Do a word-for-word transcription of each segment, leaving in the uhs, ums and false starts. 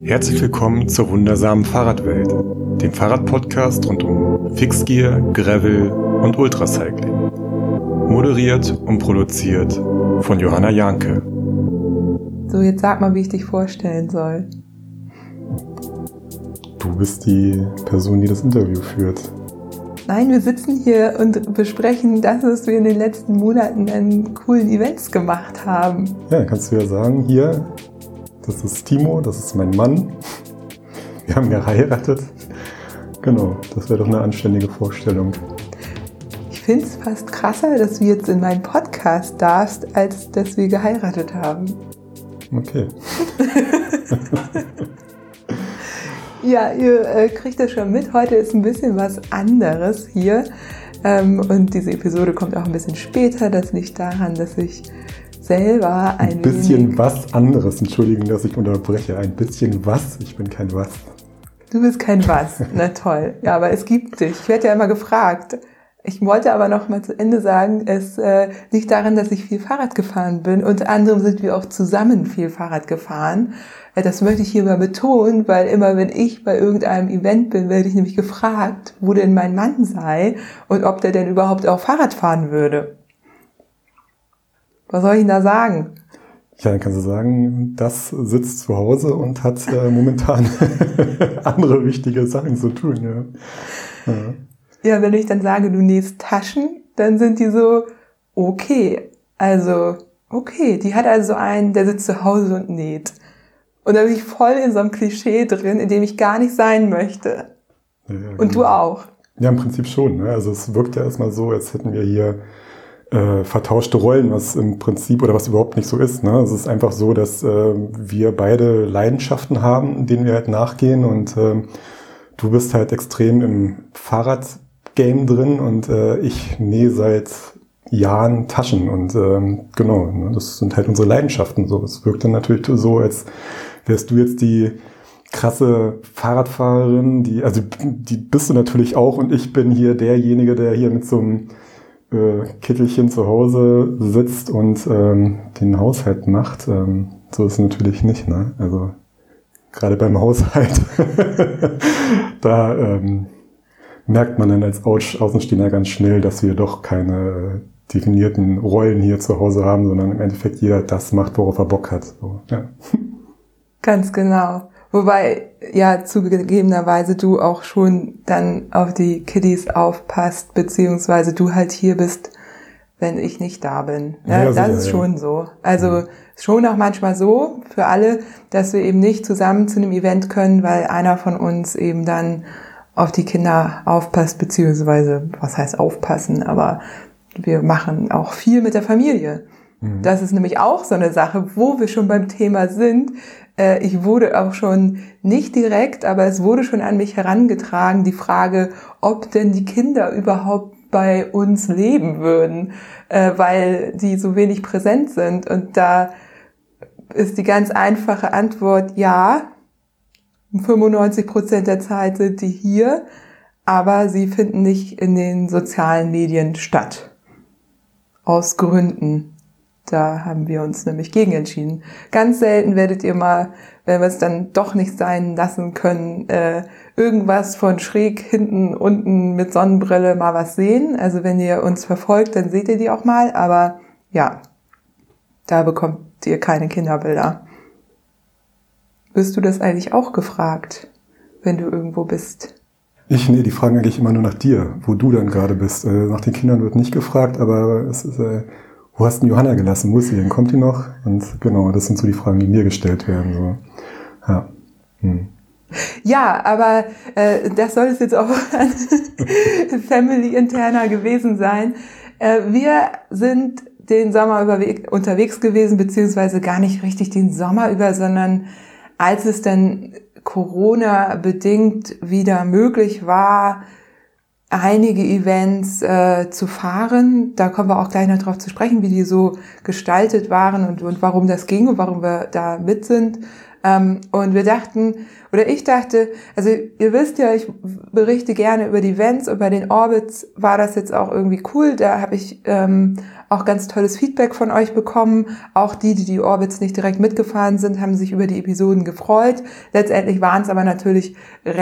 Herzlich willkommen zur wundersamen Fahrradwelt, dem Fahrradpodcast rund um Fixgear, Gravel und Ultracycling. Moderiert und produziert von Johanna Janke. So, jetzt sag mal, wie ich dich vorstellen soll. Du bist die Person, die das Interview führt. Nein, wir sitzen hier und besprechen das, was wir in den letzten Monaten an coolen Events gemacht haben. Ja, dann kannst du ja sagen, hier, das ist Timo, das ist mein Mann. Wir haben geheiratet. Genau, das wäre doch eine anständige Vorstellung. Ich finde es fast krasser, dass du jetzt in meinen Podcast darfst, als dass wir geheiratet haben. Okay. Ja, ihr äh, kriegt das schon mit. Heute ist ein bisschen was anderes hier. Ähm, und diese Episode kommt auch ein bisschen später. Das liegt daran, dass ich selber ein, ein bisschen wenig was anderes. Entschuldigung, dass ich unterbreche. Ein bisschen was. Ich bin kein was. Du bist kein was. Na toll. Ja, aber es gibt dich. Ich werde ja immer gefragt. Ich wollte aber noch mal zu Ende sagen, es äh, liegt daran, dass ich viel Fahrrad gefahren bin. Unter anderem sind wir auch zusammen viel Fahrrad gefahren. Äh, das möchte ich hier mal betonen, weil immer wenn ich bei irgendeinem Event bin, werde ich nämlich gefragt, wo denn mein Mann sei und ob der denn überhaupt auch Fahrrad fahren würde. Was soll ich denn da sagen? Ja, dann kannst du sagen, das sitzt zu Hause und hat äh, momentan andere wichtige Sachen zu tun. Ja. Ja. Ja, wenn ich dann sage, du nähst Taschen, dann sind die so, okay, also, okay, die hat also einen, der sitzt zu Hause und näht. Und da bin ich voll in so einem Klischee drin, in dem ich gar nicht sein möchte. Ja, und genau. Du auch. Ja, im Prinzip schon. Ne? Also es wirkt ja erstmal so, als hätten wir hier äh, vertauschte Rollen, was im Prinzip oder was überhaupt nicht so ist. Ne? Es ist einfach so, dass äh, wir beide Leidenschaften haben, denen wir halt nachgehen, und äh, du bist halt extrem im Fahrradgame drin und äh, ich nähe seit Jahren Taschen, und ähm, genau, ne, das sind halt unsere Leidenschaften. So, es wirkt dann natürlich so, als wärst du jetzt die krasse Fahrradfahrerin, die, also die bist du natürlich auch, und ich bin hier derjenige, der hier mit so einem äh, Kittelchen zu Hause sitzt und ähm, den Haushalt macht. Ähm, so ist es natürlich nicht, ne? Also gerade beim Haushalt, da ähm, merkt man dann als Außenstehender ganz schnell, dass wir doch keine definierten Rollen hier zu Hause haben, sondern im Endeffekt jeder das macht, worauf er Bock hat. So, ja. Ganz genau. Wobei ja zugegebenerweise du auch schon dann auf die Kiddies aufpasst, beziehungsweise du halt hier bist, wenn ich nicht da bin. Ja, ja, das sicher, ist schon ja. so. Also ja. Schon auch manchmal so für alle, dass wir eben nicht zusammen zu einem Event können, weil einer von uns eben dann auf die Kinder aufpasst, beziehungsweise, was heißt aufpassen, aber wir machen auch viel mit der Familie. Mhm. Das ist nämlich auch so eine Sache, wo wir schon beim Thema sind. Äh, ich wurde auch schon nicht direkt, aber es wurde schon an mich herangetragen, die Frage, ob denn die Kinder überhaupt bei uns leben würden, äh, weil die so wenig präsent sind. Und da ist die ganz einfache Antwort, ja, fünfundneunzig Prozent der Zeit sind die hier, aber sie finden nicht in den sozialen Medien statt. Aus Gründen. Da haben wir uns nämlich gegen entschieden. Ganz selten werdet ihr mal, wenn wir es dann doch nicht sein lassen können, äh, irgendwas von schräg hinten, unten mit Sonnenbrille mal was sehen. Also wenn ihr uns verfolgt, dann seht ihr die auch mal. Aber ja, da bekommt ihr keine Kinderbilder. Wirst du das eigentlich auch gefragt, wenn du irgendwo bist? Ich, nee, die fragen eigentlich immer nur nach dir, wo du dann gerade bist. Äh, nach den Kindern wird nicht gefragt, aber es ist, äh, wo hast du Johanna gelassen? Wo ist sie denn? Kommt die noch? Und genau, das sind so die Fragen, die mir gestellt werden. So. Ja. Hm. Ja, aber äh, das soll es jetzt auch family-interner gewesen sein. Äh, wir sind den Sommer über unterwegs gewesen, beziehungsweise gar nicht richtig den Sommer über, sondern als es dann Corona-bedingt wieder möglich war, einige Events äh, zu fahren. Da kommen wir auch gleich noch drauf zu sprechen, wie die so gestaltet waren und, und warum das ging und warum wir da mit sind. Ähm, und wir dachten, oder ich dachte, also ihr wisst ja, ich berichte gerne über die Events und bei den Orbits war das jetzt auch irgendwie cool. Da habe ich ähm, auch ganz tolles Feedback von euch bekommen. Auch die, die die Orbits nicht direkt mitgefahren sind, haben sich über die Episoden gefreut. Letztendlich waren es aber natürlich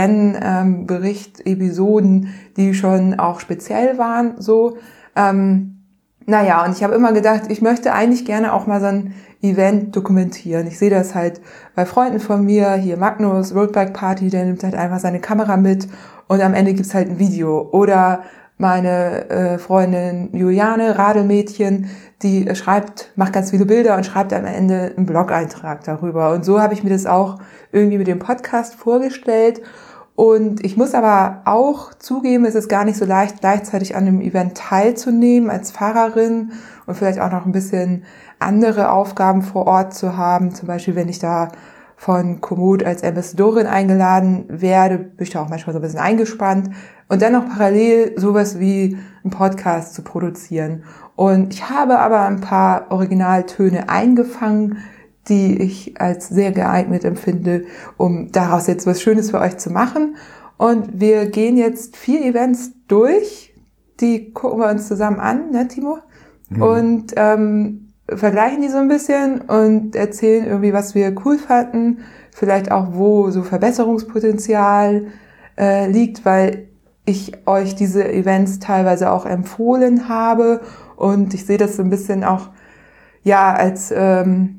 Rennbericht-Episoden, die schon auch speziell waren, so. Ähm, naja, und ich habe immer gedacht, ich möchte eigentlich gerne auch mal so ein Event dokumentieren. Ich sehe das halt bei Freunden von mir, hier Magnus, Roadbike Party, der nimmt halt einfach seine Kamera mit und am Ende gibt's halt ein Video. Oder meine äh, Freundin Juliane, Radelmädchen, die äh, schreibt, macht ganz viele Bilder und schreibt am Ende einen Blog-Eintrag darüber. Und so habe ich mir das auch irgendwie mit dem Podcast vorgestellt. Und ich muss aber auch zugeben, es ist gar nicht so leicht, gleichzeitig an einem Event teilzunehmen als Fahrerin und vielleicht auch noch ein bisschen andere Aufgaben vor Ort zu haben. Zum Beispiel, wenn ich da von Komoot als Ambassadorin eingeladen werde, bin ich da auch manchmal so ein bisschen eingespannt. Und dann noch parallel sowas wie einen Podcast zu produzieren. Und ich habe aber ein paar Originaltöne eingefangen, die ich als sehr geeignet empfinde, um daraus jetzt was Schönes für euch zu machen. Und wir gehen jetzt vier Events durch, die gucken wir uns zusammen an, ne Timo? Mhm. Und ähm, vergleichen die so ein bisschen und erzählen irgendwie, was wir cool fanden, vielleicht auch, wo so Verbesserungspotenzial äh, liegt, weil ich euch diese Events teilweise auch empfohlen habe und ich sehe das so ein bisschen auch, ja, als ähm,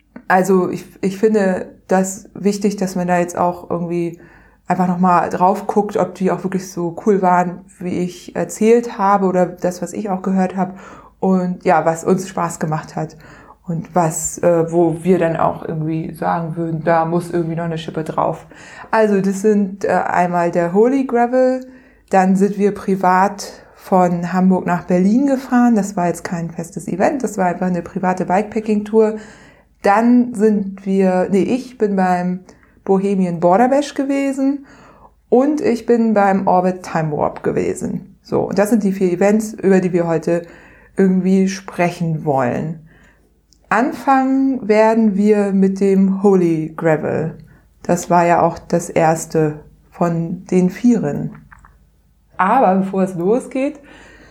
Also ich, ich finde das wichtig, dass man da jetzt auch irgendwie einfach nochmal drauf guckt, ob die auch wirklich so cool waren, wie ich erzählt habe oder das, was ich auch gehört habe und ja, was uns Spaß gemacht hat und was, äh, wo wir dann auch irgendwie sagen würden, da muss irgendwie noch eine Schippe drauf. Also das sind äh, einmal der Holy Gravel, dann sind wir privat von Hamburg nach Berlin gefahren, das war jetzt kein festes Event, das war einfach eine private Bikepacking-Tour. Dann sind wir, nee, ich bin beim Bohemian Border Bash gewesen und ich bin beim Orbit Time Warp gewesen. So, und das sind die vier Events, über die wir heute irgendwie sprechen wollen. Anfangen werden wir mit dem Holy Gravel. Das war ja auch das erste von den vieren. Aber bevor es losgeht,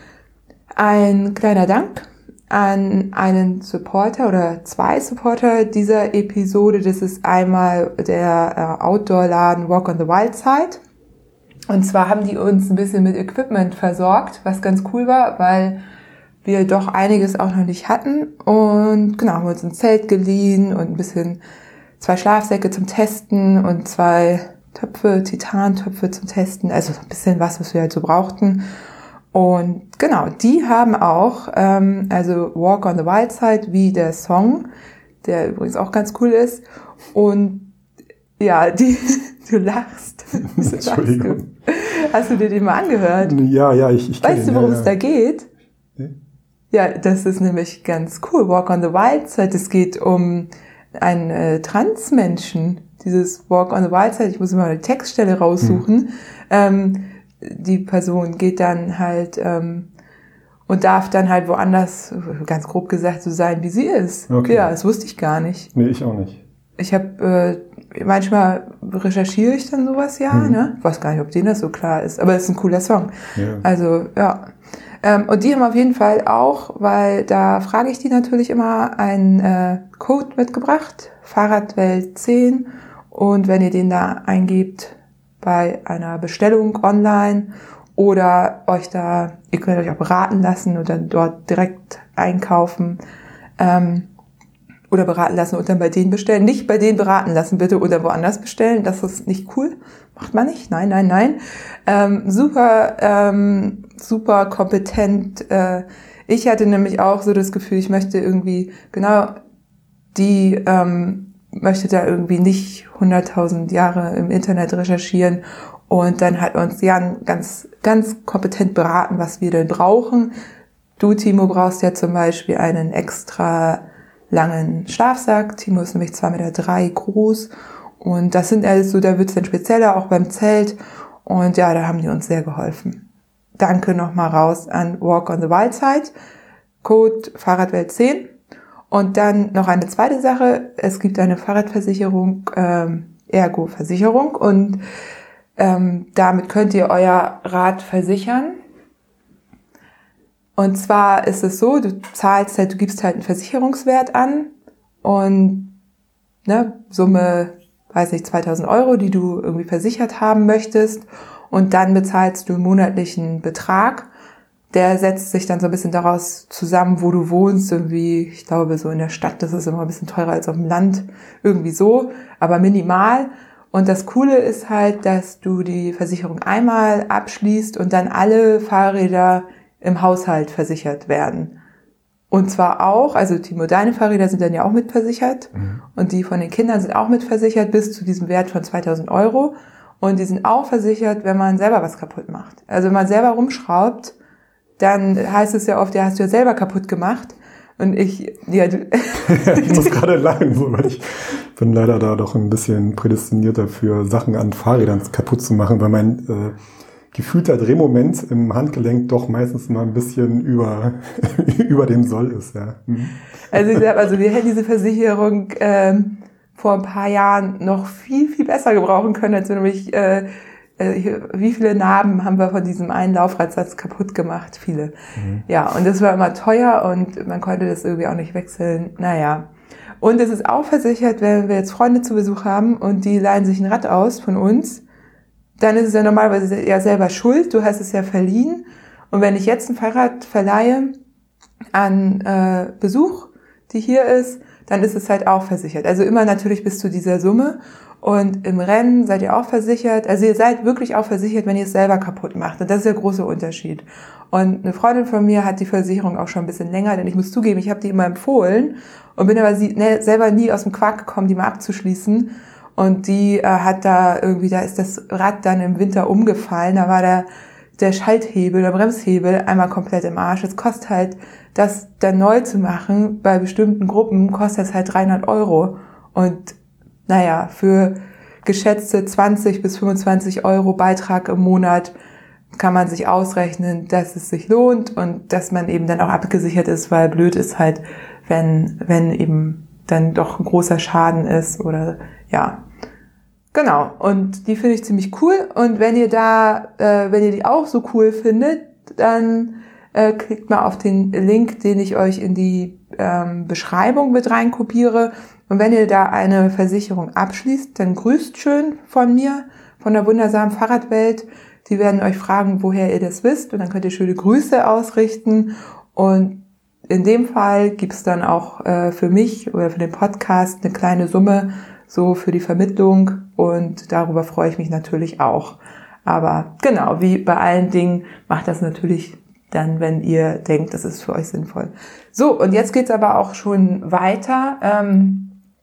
ein kleiner Dank an einen Supporter oder zwei Supporter dieser Episode. Das ist einmal der Outdoor-Laden Walk on the Wild Side. Und zwar haben die uns ein bisschen mit Equipment versorgt, was ganz cool war, weil wir doch einiges auch noch nicht hatten. Und genau, haben wir uns ein Zelt geliehen und ein bisschen zwei Schlafsäcke zum Testen und zwei Töpfe, Titantöpfe zum Testen. Also ein bisschen was, was wir halt so brauchten. Und genau, die haben auch, ähm, also Walk on the Wild Side, wie der Song, der übrigens auch ganz cool ist. Und ja, die, du lachst. Entschuldigung. Hast du dir den mal angehört? Ja, ja, ich, ich Weißt du, worum ja, es ja. da geht? Nee? Ja, das ist nämlich ganz cool. Walk on the Wild Side, es geht um einen äh, Transmenschen. Dieses Walk on the Wild Side, ich muss immer eine Textstelle raussuchen. Hm. Ähm, die Person geht dann halt ähm, und darf dann halt woanders, ganz grob gesagt, so sein, wie sie ist. Okay. Ja, das wusste ich gar nicht. Nee, ich auch nicht. Ich habe, äh, manchmal recherchiere ich dann sowas, ja, hm. ne? Ich weiß gar nicht, ob denen das so klar ist, aber es ist ein cooler Song. Ja. Also, ja. Ähm, und die haben auf jeden Fall auch, weil da frage ich die natürlich immer, einen äh, Code mitgebracht, Fahrradwelt zehn. Und wenn ihr den da eingebt, bei einer Bestellung online oder euch da, ihr könnt euch auch beraten lassen und dann dort direkt einkaufen ähm, oder beraten lassen und dann bei denen bestellen. Nicht bei denen beraten lassen bitte oder woanders bestellen, das ist nicht cool, macht man nicht, nein, nein, nein. Ähm, super, ähm, super kompetent. Äh, ich hatte nämlich auch so das Gefühl, ich möchte irgendwie genau die ähm, möchte da irgendwie nicht hunderttausend Jahre im Internet recherchieren und dann hat uns Jan ganz, ganz kompetent beraten, was wir denn brauchen. Du, Timo, brauchst ja zum Beispiel einen extra langen Schlafsack. Timo ist nämlich zwei Komma drei Meter groß und das sind alles so, da wird's dann spezieller, auch beim Zelt und ja, da haben die uns sehr geholfen. Danke nochmal raus an Walk on the Wild Side, Code Fahrradwelt zehn. Und dann noch eine zweite Sache, es gibt eine Fahrradversicherung, ähm, Ergo-Versicherung und ähm, damit könnt ihr euer Rad versichern. Und zwar ist es so, du zahlst halt, du gibst halt einen Versicherungswert an und ne, Summe, weiß nicht, zweitausend Euro, die du irgendwie versichert haben möchtest, und dann bezahlst du einen monatlichen Betrag. Der setzt sich dann so ein bisschen daraus zusammen, wo du wohnst, irgendwie, ich glaube, so in der Stadt, das ist immer ein bisschen teurer als auf dem Land, irgendwie so, aber minimal. Und das Coole ist halt, dass du die Versicherung einmal abschließt und dann alle Fahrräder im Haushalt versichert werden. Und zwar auch, also Timo, deine Fahrräder sind dann ja auch mitversichert, mhm. und die von den Kindern sind auch mitversichert bis zu diesem Wert von zweitausend Euro. Und die sind auch versichert, wenn man selber was kaputt macht. Also wenn man selber rumschraubt, dann heißt es ja oft, ja, hast du ja selber kaputt gemacht. Und ich, ja, du ich muss gerade lachen, so, weil ich bin leider da doch ein bisschen prädestiniert dafür, Sachen an Fahrrädern kaputt zu machen, weil mein äh, gefühlter Drehmoment im Handgelenk doch meistens mal ein bisschen über über dem Soll ist, ja. Mhm. Also ich sag, also wir hätten diese Versicherung ähm, vor ein paar Jahren noch viel, viel besser gebrauchen können, als wenn nämlich äh, wie viele Narben haben wir von diesem einen Laufradsatz kaputt gemacht? Viele. Mhm. Ja, und das war immer teuer und man konnte das irgendwie auch nicht wechseln. Naja. Und es ist auch versichert, wenn wir jetzt Freunde zu Besuch haben und die leihen sich ein Rad aus von uns, dann ist es ja normalerweise ja selber schuld. Du hast es ja verliehen. Und wenn ich jetzt ein Fahrrad verleihe an äh, Besuch, die hier ist, dann ist es halt auch versichert. Also immer natürlich bis zu dieser Summe. Und im Rennen seid ihr auch versichert. Also ihr seid wirklich auch versichert, wenn ihr es selber kaputt macht. Und das ist der große Unterschied. Und eine Freundin von mir hat die Versicherung auch schon ein bisschen länger, denn ich muss zugeben, ich habe die immer empfohlen und bin aber sie, ne, selber nie aus dem Quark gekommen, die mal abzuschließen. Und die äh, hat da irgendwie, da ist das Rad dann im Winter umgefallen. Da war der, der Schalthebel, der Bremshebel einmal komplett im Arsch. Es kostet halt, das dann neu zu machen, bei bestimmten Gruppen kostet das halt dreihundert Euro. Und naja, für geschätzte zwanzig bis fünfundzwanzig Euro Beitrag im Monat kann man sich ausrechnen, dass es sich lohnt und dass man eben dann auch abgesichert ist, weil blöd ist halt, wenn, wenn eben dann doch ein großer Schaden ist oder, ja. Genau. Und die finde ich ziemlich cool. Und wenn ihr da, äh, wenn ihr die auch so cool findet, dann äh, klickt mal auf den Link, den ich euch in die ähm, Beschreibung mit reinkopiere. Und wenn ihr da eine Versicherung abschließt, dann grüßt schön von mir, von der wundersamen Fahrradwelt. Die werden euch fragen, woher ihr das wisst. Und dann könnt ihr schöne Grüße ausrichten. Und in dem Fall gibt's dann auch äh, für mich oder für den Podcast eine kleine Summe so für die Vermittlung. Und darüber freue ich mich natürlich auch. Aber genau, wie bei allen Dingen, macht das natürlich dann, wenn ihr denkt, das ist für euch sinnvoll. So, und jetzt geht's aber auch schon weiter ähm,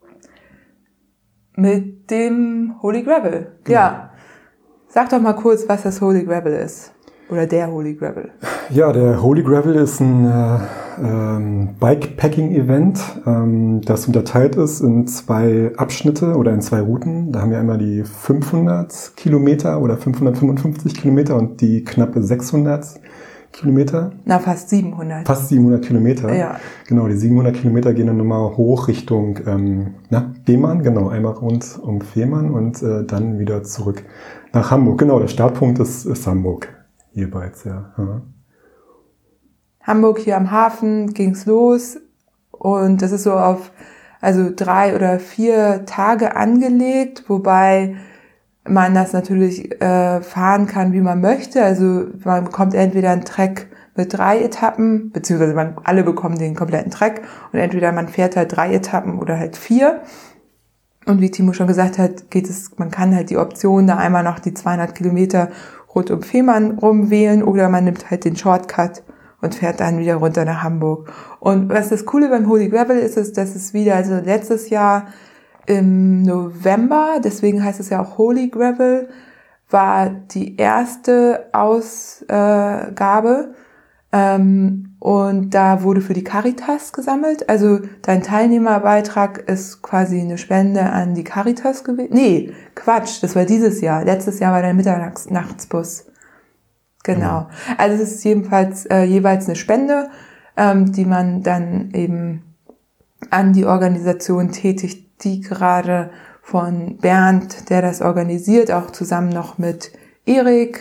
mit dem Holy Gravel. Genau. Ja, sag doch mal kurz, was das Holy Gravel ist. Oder der Holy Gravel. Ja, der Holy Gravel ist ein äh, ähm, Bikepacking-Event, ähm, das unterteilt ist in zwei Abschnitte oder in zwei Routen. Da haben wir einmal die fünfhundert Kilometer oder fünfhundertfünfundfünfzig Kilometer und die knappe sechshundert Kilometer. Na, fast siebenhundert. Fast siebenhundert Kilometer. Ja. Genau, die siebenhundert Kilometer gehen dann nochmal hoch Richtung ähm, na, Fehmarn, genau, einmal rund um Fehmarn und äh, dann wieder zurück nach Hamburg. Genau, der Startpunkt ist, ist Hamburg. Jeweils, ja. ja. Hamburg, hier am Hafen, ging's los und das ist so auf also drei oder vier Tage angelegt, wobei man das natürlich äh, fahren kann, wie man möchte. Also man bekommt entweder einen Trek mit drei Etappen, beziehungsweise man alle bekommen den kompletten Trek und entweder man fährt halt drei Etappen oder halt vier. Und wie Timo schon gesagt hat, geht es, man kann halt die Option da einmal noch die zweihundert Kilometer rund um Fehmarn rumwählen oder man nimmt halt den Shortcut und fährt dann wieder runter nach Hamburg. Und was das Coole beim Holy Gravel ist, ist, dass es wieder, also letztes Jahr im November, deswegen heißt es ja auch Holy Gravel, war die erste Ausgabe ähm, und da wurde für die Caritas gesammelt. Also dein Teilnehmerbeitrag ist quasi eine Spende an die Caritas gewesen. Nee, Quatsch, das war dieses Jahr. Letztes Jahr war der Mitternachtsbus. Genau. Also es ist jedenfalls äh, jeweils eine Spende, ähm, die man dann eben an die Organisation tätigt, die gerade von Bernd, der das organisiert, auch zusammen noch mit Erik,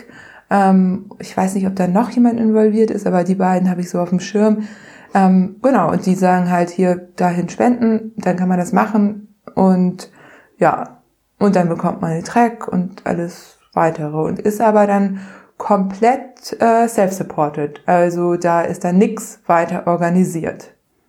Ähm, ich weiß nicht, ob da noch jemand involviert ist, aber die beiden habe ich so auf dem Schirm. Ähm, genau, und die sagen halt hier dahin spenden, dann kann man das machen und ja, und dann bekommt man den Track und alles weitere und ist aber dann komplett äh, self-supported. Also da ist dann nichts weiter organisiert.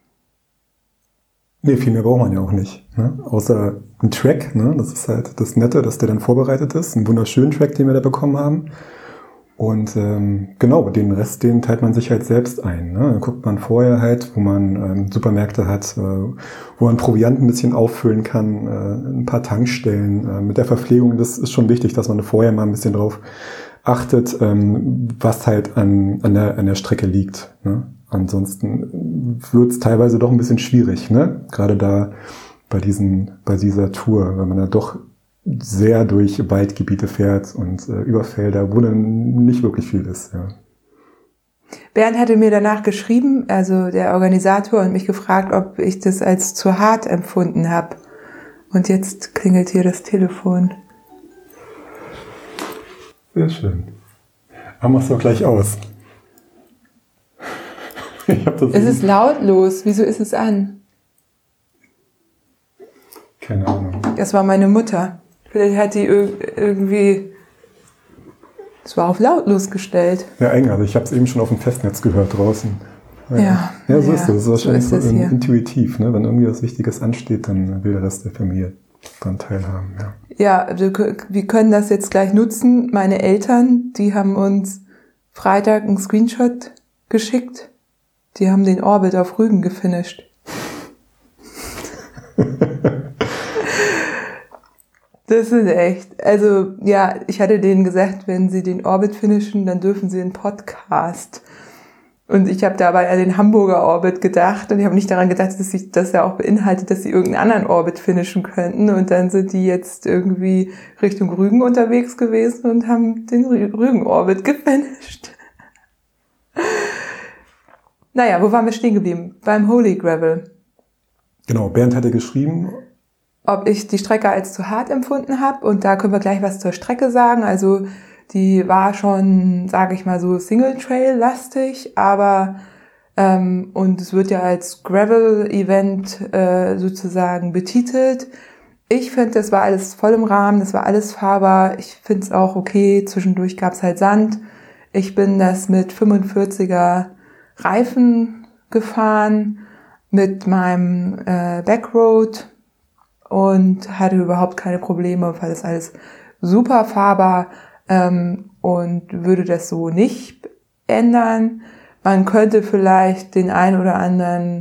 Nee, viel mehr braucht man ja auch nicht. Ne? Außer ein Track, ne? Das ist halt das Nette, dass der dann vorbereitet ist. Ein wunderschönen Track, den wir da bekommen haben. Und ähm, genau, den Rest, den teilt man sich halt selbst ein. Ne? Dann guckt man vorher halt, wo man ähm, Supermärkte hat, äh, wo man Proviant ein bisschen auffüllen kann, äh, ein paar Tankstellen. Äh, mit der Verpflegung, das ist schon wichtig, dass man vorher mal ein bisschen drauf achtet, ähm, was halt an, an, der, an der Strecke liegt. Ne? Ansonsten wird es teilweise doch ein bisschen schwierig, ne? Gerade da bei diesen, bei dieser Tour, weil man da doch sehr durch Waldgebiete fährt und äh, über Felder, wo dann nicht wirklich viel ist. Ja. Bernd hatte mir danach geschrieben, also der Organisator, und mich gefragt, ob ich das als zu hart empfunden habe. Und jetzt klingelt hier das Telefon. Sehr schön. Aber mach's doch gleich aus. Ich hab das es ist lautlos. Wieso ist es an? Keine Ahnung. Das war meine Mutter. Vielleicht hat die irgendwie... Es war auf lautlos gestellt. Ja, eng. Also ich habe es eben schon auf dem Festnetz gehört draußen. Ja, ja, ja so ja, ist es. Das ist wahrscheinlich so, so in, intuitiv. Ne? Wenn irgendwie was Wichtiges ansteht, dann will der Rest der Familie daran teilhaben. Ja, ja also wir können das jetzt gleich nutzen. Meine Eltern, die haben uns Freitag einen Screenshot geschickt. Die haben den Orbit auf Rügen gefinisht. Das ist echt. Also, ja, ich hatte denen gesagt, wenn sie den Orbit finishen, dann dürfen sie einen Podcast. Und ich habe dabei an den Hamburger Orbit gedacht und ich habe nicht daran gedacht, dass sich das ja auch beinhaltet, dass sie irgendeinen anderen Orbit finishen könnten. Und dann sind die jetzt irgendwie Richtung Rügen unterwegs gewesen und haben den Rügen-Orbit gefinisht. Naja, wo waren wir stehen geblieben? Beim Holy Gravel. Genau, Bernd hatte geschrieben, ob ich die Strecke als zu hart empfunden habe. Und da können wir gleich was zur Strecke sagen. Also die war schon, sage ich mal so, Single-Trail-lastig, aber ähm, und es wird ja als Gravel-Event äh, sozusagen betitelt. Ich finde, das war alles voll im Rahmen, das war alles fahrbar. Ich finde es auch okay, zwischendurch gab es halt Sand. Ich bin das mit fünfundvierziger Reifen gefahren, mit meinem äh, Backroad und hatte überhaupt keine Probleme, weil das alles super fahrbar ähm, und würde das so nicht ändern. Man könnte vielleicht den einen oder anderen,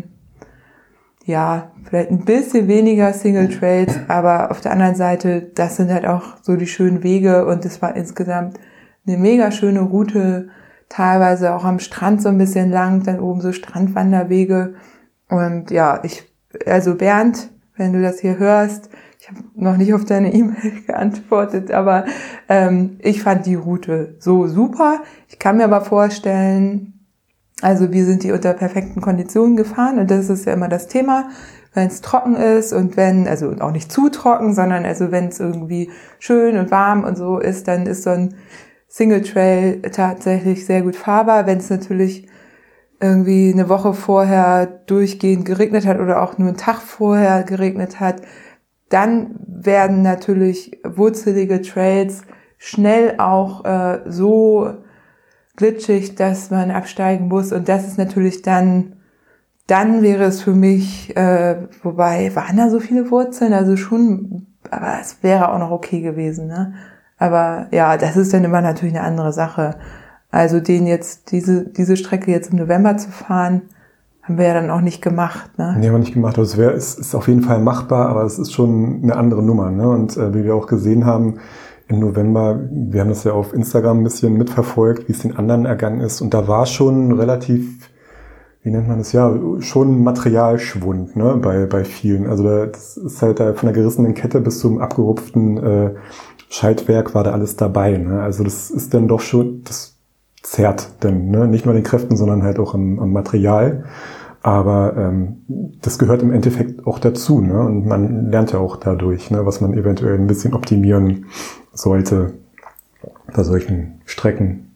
ja, vielleicht ein bisschen weniger Single Trails, aber auf der anderen Seite, das sind halt auch so die schönen Wege und es war insgesamt eine mega schöne Route, teilweise auch am Strand so ein bisschen lang, dann oben so Strandwanderwege. Und ja, ich, also Bernd, wenn du das hier hörst, ich habe noch nicht auf deine E-Mail geantwortet, aber ähm, ich fand die Route so super. Ich kann mir aber vorstellen, also wir sind die unter perfekten Konditionen gefahren und das ist ja immer das Thema, wenn es trocken ist und wenn, also auch nicht zu trocken, sondern also wenn es irgendwie schön und warm und so ist, dann ist so ein Single Trail tatsächlich sehr gut fahrbar. Wenn es natürlich irgendwie eine Woche vorher durchgehend geregnet hat oder auch nur einen Tag vorher geregnet hat, dann werden natürlich wurzelige Trails schnell auch äh, so glitschig, dass man absteigen muss. Und das ist natürlich dann, dann wäre es für mich, äh, wobei, waren da so viele Wurzeln? Also schon, aber es wäre auch noch okay gewesen, ne? Aber ja, das ist dann immer natürlich eine andere Sache. Also den jetzt, diese, diese Strecke jetzt im November zu fahren, haben wir ja dann auch nicht gemacht, ne? Nee, haben wir nicht gemacht. Also es wäre, es ist auf jeden Fall machbar, aber es ist schon eine andere Nummer, ne? Und äh, wie wir auch gesehen haben, im November, wir haben das ja auf Instagram ein bisschen mitverfolgt, wie es den anderen ergangen ist. Und da war schon relativ, wie nennt man das, ja, schon Materialschwund, ne, bei, bei vielen. Also da, das ist halt da von der gerissenen Kette bis zum abgerupften äh, Schaltwerk war da alles dabei, ne? Also das ist dann doch schon, das zerrt dann, ne? Nicht nur an den Kräften, sondern halt auch am, am Material. Aber ähm, das gehört im Endeffekt auch dazu, ne? Und man lernt ja auch dadurch, ne, was man eventuell ein bisschen optimieren sollte bei solchen Strecken.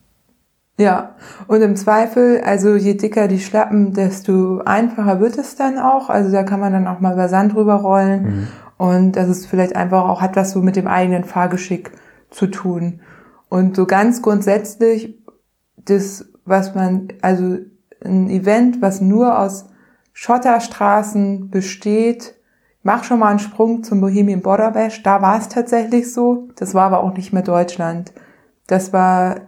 Ja, und im Zweifel, also je dicker die Schlappen, desto einfacher wird es dann auch. Also da kann man dann auch mal über Sand drüber rollen. Mhm. Und das ist vielleicht einfach auch, hat was so mit dem eigenen Fahrgeschick zu tun. Und so ganz grundsätzlich, das, was man, also ein Event, was nur aus Schotterstraßen besteht, mach schon mal einen Sprung zum Bohemian Border Bash, da war es tatsächlich so. Das war aber auch nicht mehr Deutschland. Das war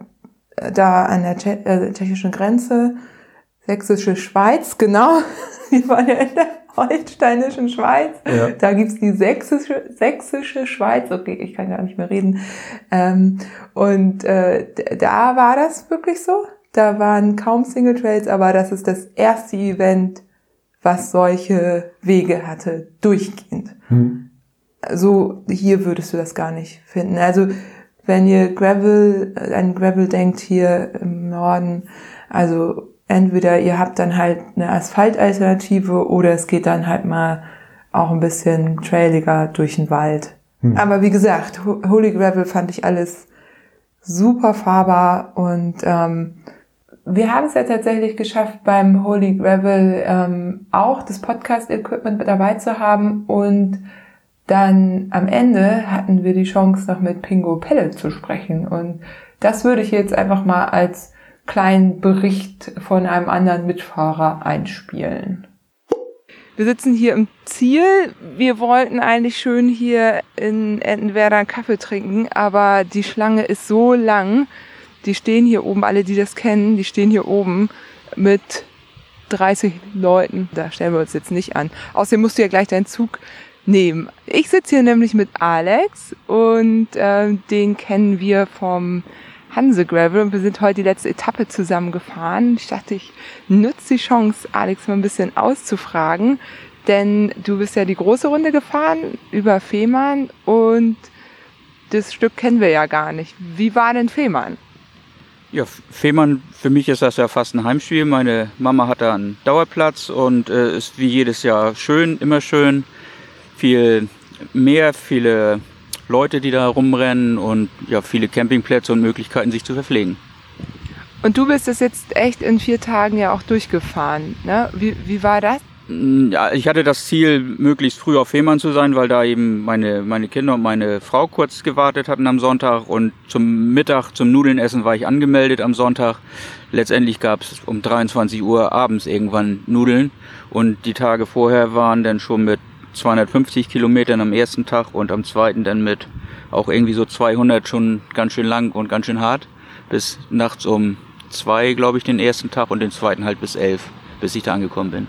da an der Tsche- äh, tschechischen Grenze, sächsische Schweiz, genau. Wir waren ja in der holsteinischen Schweiz. Ja. Da gibt's die sächsische, sächsische Schweiz. Okay, ich kann gar nicht mehr reden. Ähm, und äh, da war das wirklich so. Da waren kaum Single Trails, aber das ist das erste Event, was solche Wege hatte, durchgehend. Hm. So, hier würdest du das gar nicht finden. Also, wenn ihr Gravel, an Gravel denkt hier im Norden, also entweder ihr habt dann halt eine Asphaltalternative oder es geht dann halt mal auch ein bisschen trailiger durch den Wald. Hm. Aber wie gesagt, Holy Gravel fand ich alles super fahrbar und ähm, wir haben es ja tatsächlich geschafft, beim Holy Gravel ähm, auch das Podcast-Equipment dabei zu haben und dann am Ende hatten wir die Chance, noch mit Pingo Pellet zu sprechen. Und das würde ich jetzt einfach mal als kleinen Bericht von einem anderen Mitfahrer einspielen. Wir sitzen hier im Ziel. Wir wollten eigentlich schön hier in Entenwerder einen Kaffee trinken, aber die Schlange ist so lang. Die stehen hier oben, alle, die das kennen, die stehen hier oben mit dreißig Leuten. Da stellen wir uns jetzt nicht an. Außerdem musst du ja gleich deinen Zug nehmen. Ich sitze hier nämlich mit Alex und äh, den kennen wir vom Hanse Gravel und wir sind heute die letzte Etappe zusammen gefahren. Ich dachte, ich nutze die Chance, Alex mal ein bisschen auszufragen, denn du bist ja die große Runde gefahren über Fehmarn und das Stück kennen wir ja gar nicht. Wie war denn Fehmarn? Ja, Fehmarn, für mich ist das ja fast ein Heimspiel. Meine Mama hat da einen Dauerplatz und äh, ist wie jedes Jahr schön, immer schön. Viel Meer, viele Leute, die da rumrennen und ja, viele Campingplätze und Möglichkeiten, sich zu verpflegen. Und du bist das jetzt echt in vier Tagen ja auch durchgefahren, ne? Wie, wie war das? Ja, ich hatte das Ziel, möglichst früh auf Fehmarn zu sein, weil da eben meine, meine Kinder und meine Frau kurz gewartet hatten am Sonntag und zum Mittag, zum Nudelnessen war ich angemeldet am Sonntag. Letztendlich gab es um dreiundzwanzig Uhr abends irgendwann Nudeln und die Tage vorher waren dann schon mit zweihundertfünfzig Kilometern am ersten Tag und am zweiten dann mit auch irgendwie so zweihundert schon ganz schön lang und ganz schön hart. Bis nachts um zwei, glaube ich, den ersten Tag und den zweiten halt bis elf, bis ich da angekommen bin.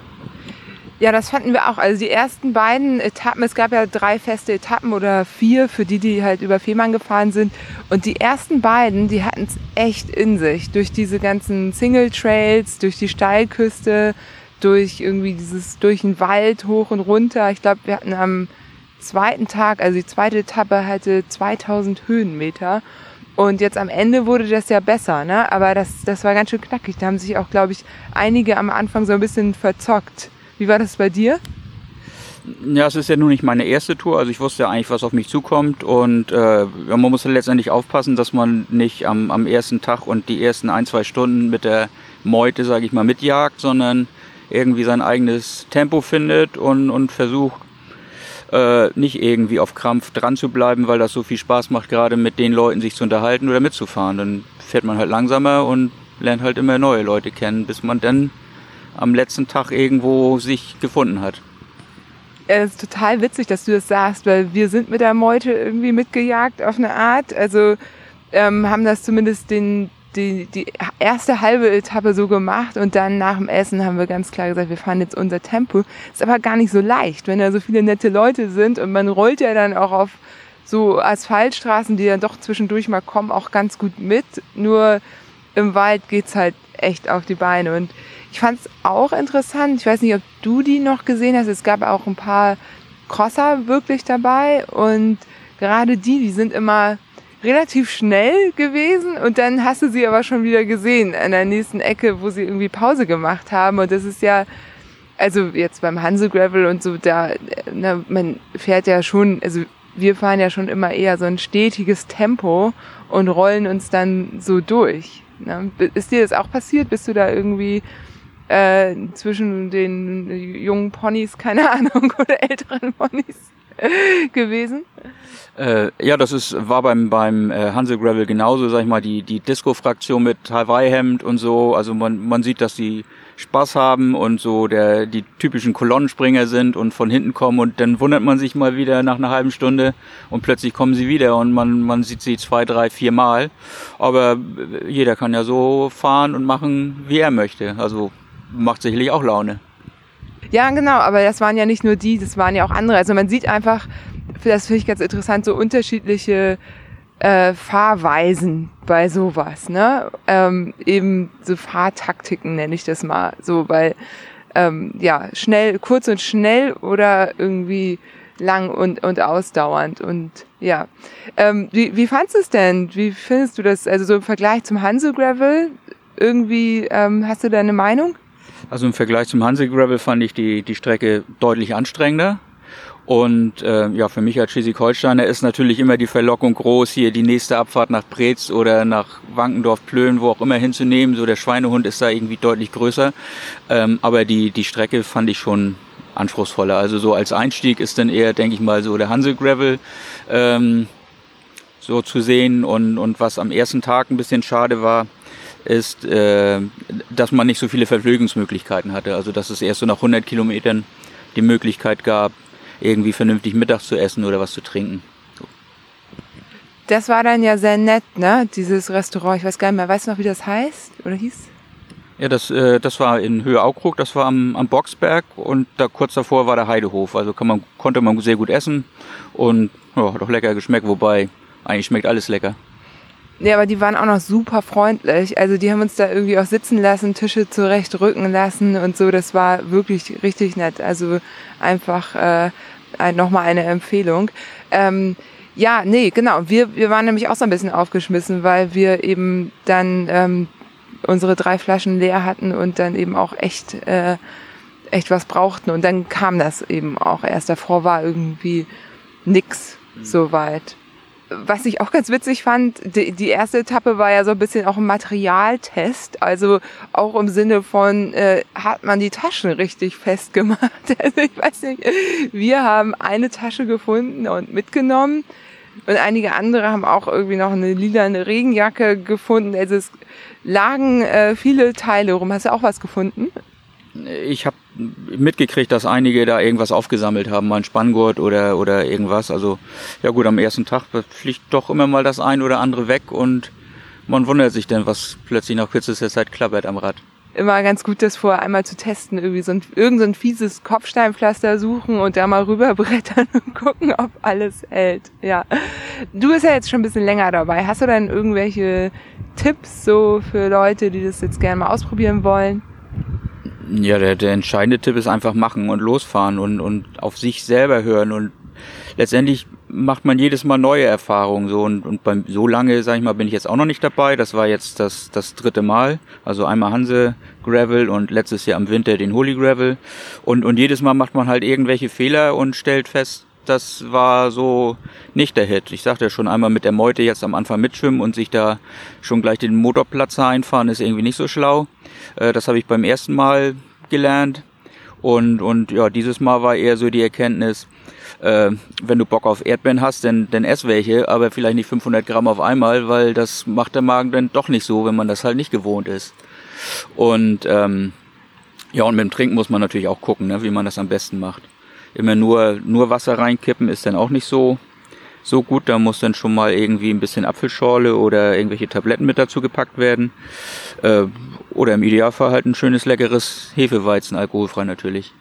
Ja, das fanden wir auch. Also die ersten beiden Etappen, es gab ja drei feste Etappen oder vier für die, die halt über Fehmarn gefahren sind. Und die ersten beiden, die hatten es echt in sich. Durch diese ganzen Single Trails, durch die Steilküste, durch irgendwie dieses, durch den Wald hoch und runter. Ich glaube, wir hatten am zweiten Tag, also die zweite Etappe hatte zweitausend Höhenmeter. Und jetzt am Ende wurde das ja besser, ne? Aber das, das war ganz schön knackig. Da haben sich auch, glaube ich, einige am Anfang so ein bisschen verzockt. Wie war das bei dir? Ja, es ist ja nun nicht meine erste Tour, also ich wusste ja eigentlich, was auf mich zukommt und äh, man muss letztendlich aufpassen, dass man nicht am, am ersten Tag und die ersten ein, zwei Stunden mit der Meute, sage ich mal, mitjagt, sondern irgendwie sein eigenes Tempo findet und, und versucht, äh, nicht irgendwie auf Krampf dran zu bleiben, weil das so viel Spaß macht, gerade mit den Leuten sich zu unterhalten oder mitzufahren. Dann fährt man halt langsamer und lernt halt immer neue Leute kennen, bis man dann am letzten Tag irgendwo sich gefunden hat. Ja, das ist total witzig, dass du das sagst, weil wir sind mit der Meute irgendwie mitgejagt auf eine Art. Also ähm, haben das zumindest den, die, die erste halbe Etappe so gemacht und dann nach dem Essen haben wir ganz klar gesagt, wir fahren jetzt unser Tempo. Ist aber gar nicht so leicht, wenn da so viele nette Leute sind und man rollt ja dann auch auf so Asphaltstraßen, die dann doch zwischendurch mal kommen, auch ganz gut mit. Nur im Wald geht's halt echt auf die Beine und ich fand es auch interessant, ich weiß nicht, ob du die noch gesehen hast, es gab auch ein paar Crosser wirklich dabei und gerade die, die sind immer relativ schnell gewesen und dann hast du sie aber schon wieder gesehen an der nächsten Ecke, wo sie irgendwie Pause gemacht haben und das ist ja, also jetzt beim Hanse Gravel und so, da, na, man fährt ja schon, also wir fahren ja schon immer eher so ein stetiges Tempo und rollen uns dann so durch. Ne? Ist dir das auch passiert? Bist du da irgendwie äh, zwischen den jungen Ponys, keine Ahnung, oder älteren Ponys gewesen? Äh, ja, das ist war beim beim äh, Hansel Gravel genauso, sag ich mal, die die Disco-Fraktion mit Hawaii-Hemd und so. Also man man sieht, dass die Spaß haben und so der die typischen Kolonnenspringer sind und von hinten kommen und dann wundert man sich mal wieder nach einer halben Stunde und plötzlich kommen sie wieder und man man sieht sie zwei, drei, vier Mal. Aber jeder kann ja so fahren und machen, wie er möchte. Also macht sicherlich auch Laune. Ja, genau, aber das waren ja nicht nur die, das waren ja auch andere. Also man sieht einfach, das finde ich ganz interessant, so unterschiedliche äh, Fahrweisen bei sowas, ne? Ähm, eben so Fahrtaktiken nenne ich das mal, so, weil ähm, ja schnell, kurz und schnell oder irgendwie lang und und ausdauernd und ja. Ähm, wie wie fandst du es denn? Wie findest du das? Also so im Vergleich zum Hansel Gravel irgendwie ähm, hast du da eine Meinung? Also im Vergleich zum Hansel Gravel fand ich die die Strecke deutlich anstrengender. Und äh, ja, für mich als Schleswig-Holsteiner ist natürlich immer die Verlockung groß, hier die nächste Abfahrt nach Preetz oder nach Wankendorf-Plön, wo auch immer hinzunehmen. So der Schweinehund ist da irgendwie deutlich größer. Ähm, aber die die Strecke fand ich schon anspruchsvoller. Also so als Einstieg ist dann eher, denke ich mal, so der Hansel Gravel ähm, so zu sehen. Und und was am ersten Tag ein bisschen schade war, ist, äh, dass man nicht so viele Verpflegungsmöglichkeiten hatte. Also dass es erst so nach hundert Kilometern die Möglichkeit gab, irgendwie vernünftig Mittag zu essen oder was zu trinken. So. Das war dann ja sehr nett, ne? Dieses Restaurant. Ich weiß gar nicht mehr, weißt du noch, wie das heißt oder hieß? Ja, das, äh, das war in Höhe Aukrug, das war am, am Boxberg und da kurz davor war der Heidehof. Also kann man, konnte man sehr gut essen und ja, hat auch lecker geschmeckt, wobei eigentlich schmeckt alles lecker. Ja, aber die waren auch noch super freundlich. Also die haben uns da irgendwie auch sitzen lassen, Tische zurechtrücken lassen und so. Das war wirklich richtig nett. Also einfach äh, ein, nochmal eine Empfehlung. Ähm, ja, nee, genau. Wir, wir waren nämlich auch so ein bisschen aufgeschmissen, weil wir eben dann ähm, unsere drei Flaschen leer hatten und dann eben auch echt, äh, echt was brauchten. Und dann kam das eben auch erst. Davor war irgendwie nix soweit. Was ich auch ganz witzig fand, die, die erste Etappe war ja so ein bisschen auch ein Materialtest, also auch im Sinne von, äh, hat man die Taschen richtig festgemacht? Also ich weiß nicht, wir haben eine Tasche gefunden und mitgenommen und einige andere haben auch irgendwie noch eine lilane Regenjacke gefunden. Also es lagen äh, viele Teile rum. Hast du auch was gefunden? Ich habe mitgekriegt, dass einige da irgendwas aufgesammelt haben, mal ein Spanngurt oder oder irgendwas. Also ja gut, am ersten Tag fliegt doch immer mal das ein oder andere weg und man wundert sich dann, was plötzlich nach kürzester Zeit klappert am Rad. Immer ganz gut, das vorher einmal zu testen, irgendwie so ein, irgend so ein fieses Kopfsteinpflaster suchen und da mal rüberbrettern und gucken, ob alles hält. Ja. Du bist ja jetzt schon ein bisschen länger dabei. Hast du dann irgendwelche Tipps so für Leute, die das jetzt gerne mal ausprobieren wollen? Ja, der, der entscheidende Tipp ist einfach machen und losfahren und, und auf sich selber hören und letztendlich macht man jedes Mal neue Erfahrungen so und, und beim, so lange, sag ich mal, bin ich jetzt auch noch nicht dabei. Das war jetzt das, das dritte Mal, also einmal Hanse Gravel und letztes Jahr im Winter den Holy Gravel und, und jedes Mal macht man halt irgendwelche Fehler und stellt fest, das war so nicht der Hit. Ich sagte ja schon einmal mit der Meute jetzt am Anfang mitschwimmen und sich da schon gleich den Motorplatz einfahren, ist irgendwie nicht so schlau. Das habe ich beim ersten Mal gelernt. Und, und ja, dieses Mal war eher so die Erkenntnis, äh, wenn du Bock auf Erdbeeren hast, dann, dann ess welche, aber vielleicht nicht fünfhundert Gramm auf einmal, weil das macht der Magen dann doch nicht so, wenn man das halt nicht gewohnt ist. Und ähm, ja, und mit dem Trinken muss man natürlich auch gucken, ne, wie man das am besten macht. Immer nur nur Wasser reinkippen ist dann auch nicht so so gut. Da muss dann schon mal irgendwie ein bisschen Apfelschorle oder irgendwelche Tabletten mit dazu gepackt werden. Äh, oder im Idealfall halt ein schönes, leckeres Hefeweizen, alkoholfrei natürlich.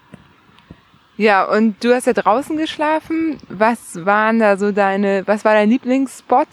Ja, und du hast ja draußen geschlafen. Was waren da so deine, was war dein Lieblingsspot?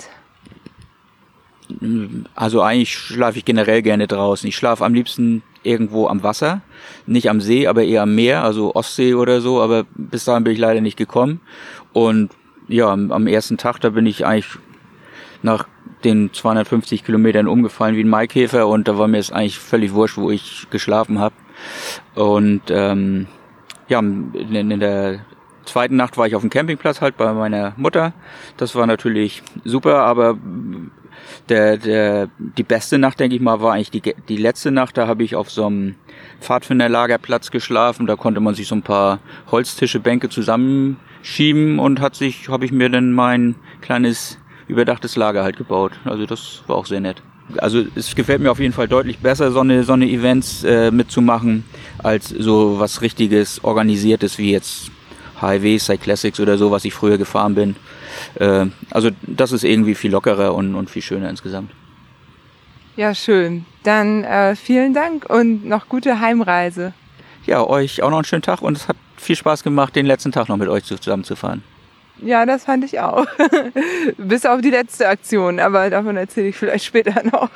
Also eigentlich schlafe ich generell gerne draußen. Ich schlafe am liebsten irgendwo am Wasser, nicht am See, aber eher am Meer, also Ostsee oder so, aber bis dahin bin ich leider nicht gekommen. Und ja, am, am ersten Tag, da bin ich eigentlich nach den zweihundertfünfzig Kilometern umgefallen wie ein Maikäfer und da war mir es eigentlich völlig wurscht, wo ich geschlafen habe. Und ähm, ja, in, in der zweiten Nacht war ich auf dem Campingplatz halt bei meiner Mutter. Das war natürlich super, aber der, der, die beste Nacht, denke ich mal, war eigentlich die, die letzte Nacht. Da habe ich auf so einem Pfadfinderlagerplatz geschlafen. Da konnte man sich so ein paar Holztische, Bänke zusammenschieben und hat sich, habe ich mir dann mein kleines überdachtes Lager halt gebaut. Also das war auch sehr nett. Also es gefällt mir auf jeden Fall deutlich besser, so eine, so eine Events äh, mitzumachen, als so was richtiges, organisiertes wie jetzt H I W, Cyclassics oder so, was ich früher gefahren bin. Äh, also das ist irgendwie viel lockerer und, und viel schöner insgesamt. Ja, schön. Dann äh, vielen Dank und noch gute Heimreise. Ja, euch auch noch einen schönen Tag und es hat viel Spaß gemacht, den letzten Tag noch mit euch zusammen zu fahren. Ja, das fand ich auch. Bis auf die letzte Aktion, aber davon erzähle ich vielleicht später noch.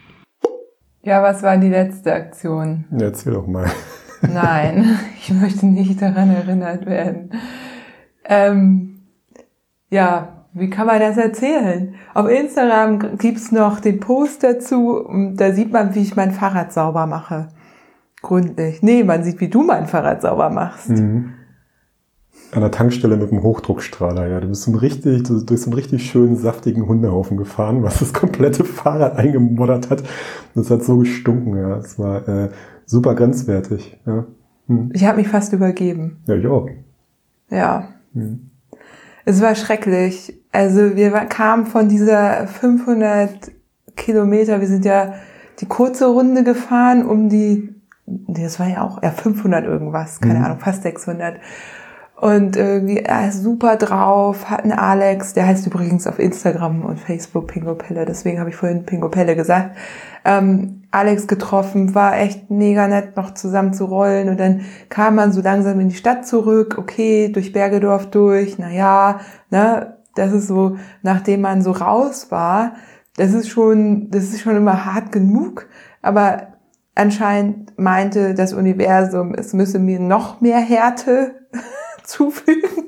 Ja, was war die letzte Aktion? Ja, erzähl doch mal. Nein, ich möchte nicht daran erinnert werden. Ähm, ja, wie kann man das erzählen? Auf Instagram gibt's noch den Post dazu und da sieht man, wie ich mein Fahrrad sauber mache. Gründlich. Nee, man sieht, wie du mein Fahrrad sauber machst. Mhm. An der Tankstelle mit einem Hochdruckstrahler, ja. Du bist so ein richtig, du, durch so einen richtig schönen, saftigen Hundehaufen gefahren, was das komplette Fahrrad eingemoddert hat. Das hat so gestunken, ja. Es war äh, super grenzwertig, ja. Hm. Ich habe mich fast übergeben. Ja, ich auch. Ja. Hm. Es war schrecklich. Also wir kamen von dieser fünfhundert Kilometer, wir sind ja die kurze Runde gefahren, um die, das war ja auch, ja fünfhundert irgendwas, keine hm. Ahnung, fast sechshundert. Und irgendwie er ist super drauf, hatten Alex, der heißt übrigens auf Instagram und Facebook Pingo Pelle, deswegen habe ich vorhin Pingo Pelle gesagt, ähm, Alex getroffen, war echt mega nett, noch zusammen zu rollen und dann kam man so langsam in die Stadt zurück, okay, durch Bergedorf durch, na ja, ne, das ist so, nachdem man so raus war, das ist schon, das ist schon immer hart genug, aber anscheinend meinte das Universum, es müsse mir noch mehr Härte zufügen.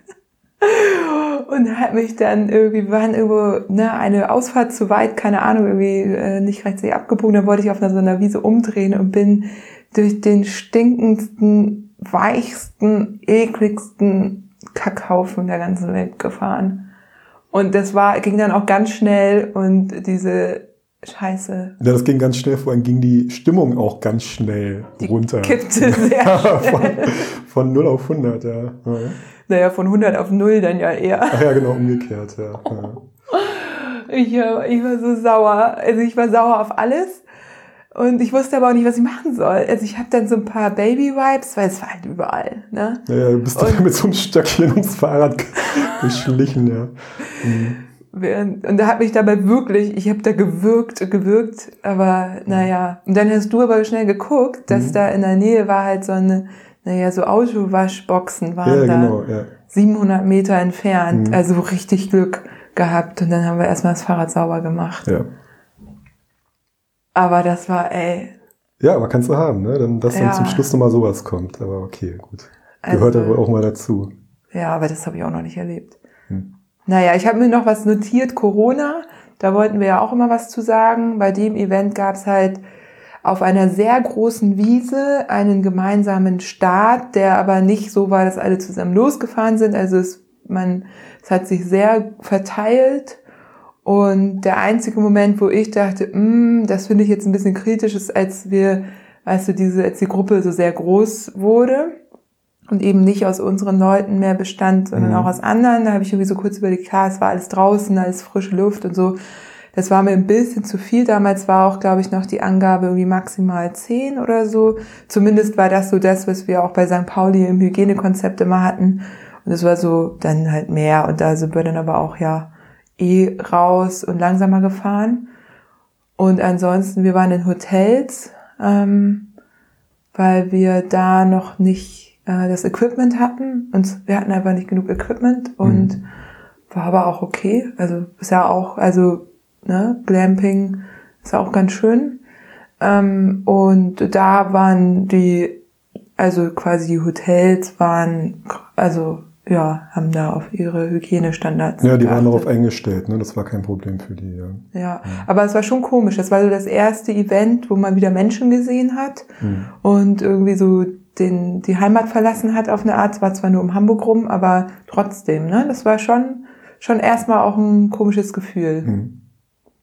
Und hat mich dann irgendwie, wir waren irgendwo, ne, eine Ausfahrt zu weit, keine Ahnung, irgendwie äh, nicht rechtzeitig abgebogen, dann wollte ich auf einer, so einer Wiese umdrehen und bin durch den stinkendsten, weichsten, ekligsten Kackhaufen der ganzen Welt gefahren. Und das war, ging dann auch ganz schnell und diese Scheiße. Ja, das ging ganz schnell, vor allem ging die Stimmung auch ganz schnell die runter. Kippte sehr von, von null auf hundert, ja. ja. Naja, von hundert auf null dann ja eher. Ach ja, genau, umgekehrt, ja. ja. Ich, ich war so sauer. Also ich war sauer auf alles. Und ich wusste aber auch nicht, was ich machen soll. Also ich habe dann so ein paar Baby-Vibes, weil es war halt überall, ne? Ja, du bist dann mit so einem Stöckchen ums Fahrrad geschlichen, ja. Mhm. Und da hat mich dabei wirklich, ich habe da gewürgt und gewürgt, aber naja. Und dann hast du aber schnell geguckt, dass mhm. da in der Nähe war halt so eine, naja, so Autowaschboxen waren ja, da genau, ja. siebenhundert Meter entfernt. Mhm. Also richtig Glück gehabt. Und dann haben wir erstmal das Fahrrad sauber gemacht. Ja. Aber das war, ey. Ja, aber kannst du haben, ne? Dann, dass ja. dann zum Schluss nochmal sowas kommt. Aber okay, gut. Gehört also, aber auch mal dazu. Ja, aber das habe ich auch noch nicht erlebt. Hm. Naja, ich habe mir noch was notiert, Corona, da wollten wir ja auch immer was zu sagen. Bei dem Event gab es halt auf einer sehr großen Wiese einen gemeinsamen Start, der aber nicht so war, dass alle zusammen losgefahren sind. Also es, man, es hat sich sehr verteilt und der einzige Moment, wo ich dachte, mh, das finde ich jetzt ein bisschen kritisch, ist, als wir, weißt du, diese, als die Gruppe so sehr groß wurde. Und eben nicht aus unseren Leuten mehr bestand, sondern mhm. auch aus anderen. Da habe ich irgendwie so kurz überlegt, klar, es war alles draußen, alles frische Luft und so. Das war mir ein bisschen zu viel. Damals war auch, glaube ich, noch die Angabe irgendwie maximal zehn oder so. Zumindest war das so das, was wir auch bei Sankt Pauli im Hygienekonzept immer hatten. Und es war so dann halt mehr. Und da sind wir dann aber auch ja eh raus und langsamer gefahren. Und ansonsten, wir waren in Hotels, ähm, weil wir da noch nicht das Equipment hatten und wir hatten einfach nicht genug Equipment und mhm. war aber auch okay. Also ist ja auch, also ne, Glamping ist ja auch ganz schön. Ähm, und da waren die, also quasi die Hotels waren, also ja, haben da auf ihre Hygienestandards Ja, die geachtet. Waren darauf eingestellt, ne? Das war kein Problem für die, ja. Ja, ja. Aber es war schon komisch. Das war so das erste Event, wo man wieder Menschen gesehen hat mhm. und irgendwie so den die Heimat verlassen hat auf eine Art. Es war zwar nur um Hamburg rum, aber trotzdem, ne? Das war schon schon erstmal auch ein komisches Gefühl. Mhm.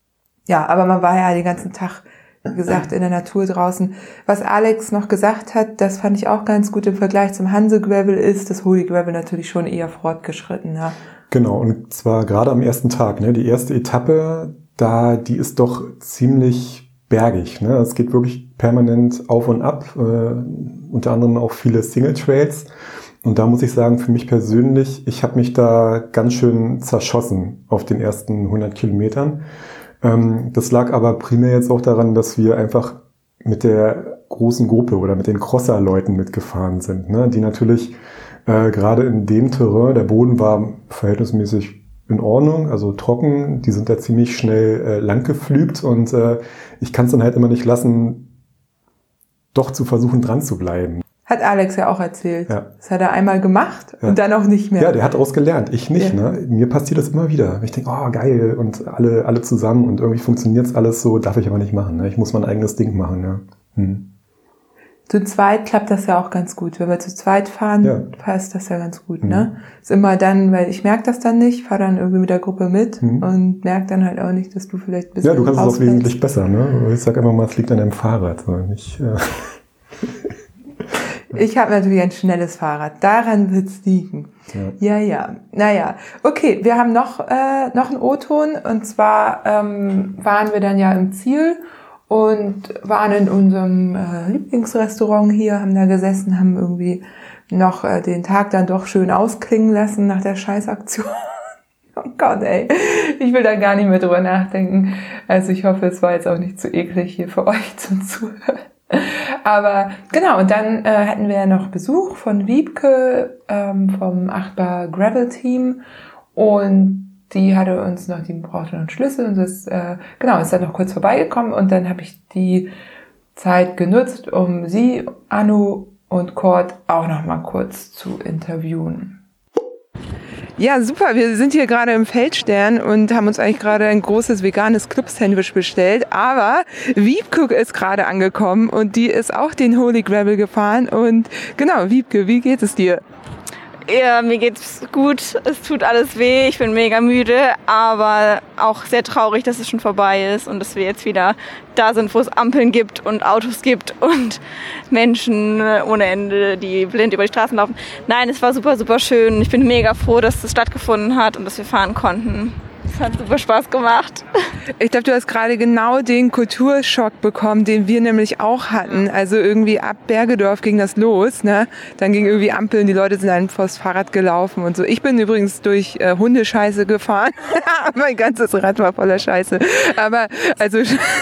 ja, aber man war ja den ganzen Tag, wie gesagt, in der Natur draußen. Was Alex noch gesagt hat, das fand ich auch ganz gut im Vergleich zum Hanse Gravel, ist das Holy Gravel natürlich schon eher fortgeschritten. Ja. Genau, und zwar gerade am ersten Tag. Ne? Die erste Etappe, da die ist doch ziemlich bergig. Ne? Es geht wirklich permanent auf und ab, äh, unter anderem auch viele Single Trails. Und da muss ich sagen, für mich persönlich, ich habe mich da ganz schön zerschossen auf den ersten hundert Kilometern. Ähm, das lag aber primär jetzt auch daran, dass wir einfach mit der großen Gruppe oder mit den Crosser-Leuten mitgefahren sind, ne? Die natürlich äh, gerade in dem Terrain, der Boden war verhältnismäßig in Ordnung, also trocken, die sind da ziemlich schnell äh, lang gepflügt und äh, ich kann es dann halt immer nicht lassen, doch zu versuchen dran zu bleiben. Hat Alex ja auch erzählt. Ja. Das hat er einmal gemacht ja. und dann auch nicht mehr. Ja, der hat daraus gelernt. Ich nicht. Ja. Ne? Mir passiert das immer wieder. Ich denke, oh geil und alle alle zusammen und irgendwie funktioniert es alles so, darf ich aber nicht machen. Ne? Ich muss mein eigenes Ding machen. Ja. Hm. Zu zweit klappt das ja auch ganz gut. Wenn wir zu zweit fahren, ja. passt das ja ganz gut. Mhm. Ne? Ist immer dann, weil ich merke das dann nicht, fahre dann irgendwie mit der Gruppe mit mhm. und merke dann halt auch nicht, dass du vielleicht ein bisschen Ja, du kannst es auch wesentlich besser. Ne? Ich sag einfach mal, es liegt an deinem Fahrrad. So. Ich, äh Ich habe natürlich ein schnelles Fahrrad. Daran wird's liegen. Ja, ja. ja. Naja, okay, wir haben noch äh, noch einen O-Ton. Und zwar ähm, waren wir dann ja im Ziel und waren in unserem äh, Lieblingsrestaurant hier, haben da gesessen, haben irgendwie noch äh, den Tag dann doch schön ausklingen lassen nach der Scheißaktion. Oh Gott, ey. Ich will da gar nicht mehr drüber nachdenken. Also ich hoffe, es war jetzt auch nicht zu eklig hier für euch zum Zuhören. Aber genau, und dann äh, hatten wir ja noch Besuch von Wiebke ähm, vom Achtbar Gravel Team und die hatte uns noch, die brauchte noch einen Schlüssel und das, äh, genau, ist dann noch kurz vorbeigekommen und dann habe ich die Zeit genutzt, um sie, Anu und Kurt auch noch mal kurz zu interviewen. Ja, super. Wir sind hier gerade im Feldstern und haben uns eigentlich gerade ein großes veganes Club-Sandwich bestellt. Aber Wiebke ist gerade angekommen und die ist auch den Holy Gravel gefahren. Und genau, Wiebke, wie geht es dir? Ja, mir geht's gut. Es tut alles weh. Ich bin mega müde, aber auch sehr traurig, dass es schon vorbei ist und dass wir jetzt wieder da sind, wo es Ampeln gibt und Autos gibt und Menschen ohne Ende, die blind über die Straßen laufen. Nein, es war super, super schön. Ich bin mega froh, dass es stattgefunden hat und dass wir fahren konnten. Es hat super Spaß gemacht. Ich glaube, du hast gerade genau den Kulturschock bekommen, den wir nämlich auch hatten. Also irgendwie ab Bergedorf ging das los, ne? Dann ging irgendwie Ampeln, die Leute sind dann vors Fahrrad gelaufen und so. Ich bin übrigens durch äh, Hundescheiße gefahren. Mein ganzes Rad war voller Scheiße. Aber also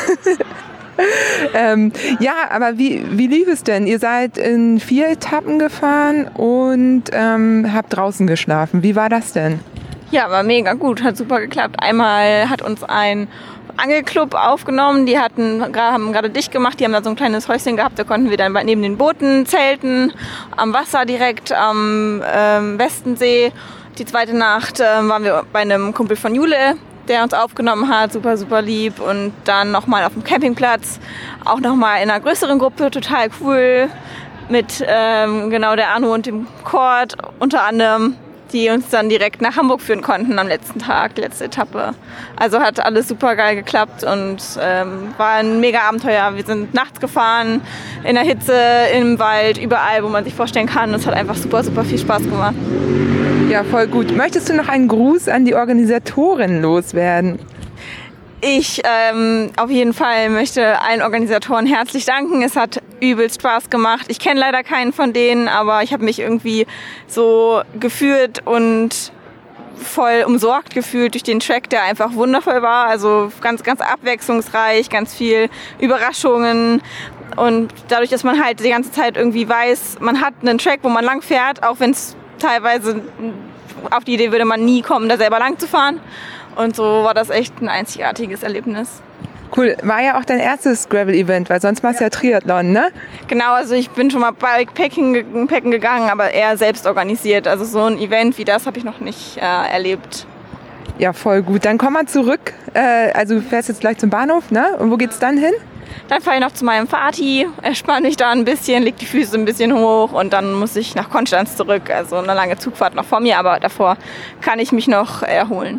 ähm, ja, aber wie, wie lief es denn? Ihr seid in vier Etappen gefahren und ähm, habt draußen geschlafen. Wie war das denn? Ja, war mega gut, hat super geklappt. Einmal hat uns ein Angelclub aufgenommen, die hatten, haben gerade dicht gemacht, die haben da so ein kleines Häuschen gehabt, da konnten wir dann neben den Booten zelten, am Wasser direkt, am ähm, Westensee. Die zweite Nacht äh, waren wir bei einem Kumpel von Jule, der uns aufgenommen hat, super, super lieb. Und dann nochmal auf dem Campingplatz, auch nochmal in einer größeren Gruppe, total cool, mit ähm, genau der Anu und dem Kurt unter anderem, die uns dann direkt nach Hamburg führen konnten am letzten Tag, die letzte Etappe. Also hat alles super geil geklappt und ähm, war ein mega Abenteuer. Wir sind nachts gefahren, in der Hitze, im Wald, überall, wo man sich vorstellen kann. Es hat einfach super, super viel Spaß gemacht. Ja, voll gut. Möchtest du noch einen Gruß an die Organisatorin loswerden? Ich ähm, auf jeden Fall möchte allen Organisatoren herzlich danken. Es hat übelst Spaß gemacht. Ich kenne leider keinen von denen, aber ich habe mich irgendwie so gefühlt und voll umsorgt gefühlt durch den Track, der einfach wundervoll war. Also ganz, ganz abwechslungsreich, ganz viel Überraschungen. Und dadurch, dass man halt die ganze Zeit irgendwie weiß, man hat einen Track, wo man lang fährt, auch wenn es teilweise auf die Idee würde man nie kommen, da selber lang zu fahren. Und so war das echt ein einzigartiges Erlebnis. Cool. War ja auch dein erstes Gravel-Event, weil sonst machst du ja Triathlon, ne? Genau, also ich bin schon mal Bikepacking Packen gegangen, aber eher selbst organisiert. Also so ein Event wie das habe ich noch nicht äh, erlebt. Ja, voll gut. Dann komm mal zurück. Äh, also du fährst jetzt gleich zum Bahnhof, ne? Und wo geht's dann hin? Dann fahre ich noch zu meinem Vati, entspanne mich da ein bisschen, leg die Füße ein bisschen hoch und dann muss ich nach Konstanz zurück. Also eine lange Zugfahrt noch vor mir, aber davor kann ich mich noch erholen.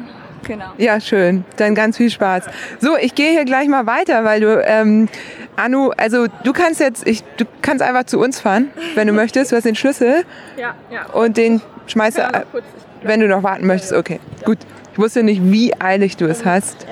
Genau. Ja, schön. Dann ganz viel Spaß. So, ich gehe hier gleich mal weiter, weil du, ähm, Anu, also du kannst jetzt, ich, du kannst einfach zu uns fahren, wenn du möchtest. Du hast den Schlüssel. Ja, ja. Und den schmeißt du, wenn du noch warten möchtest. Okay, gut. Ich wusste nicht, wie eilig du es hast.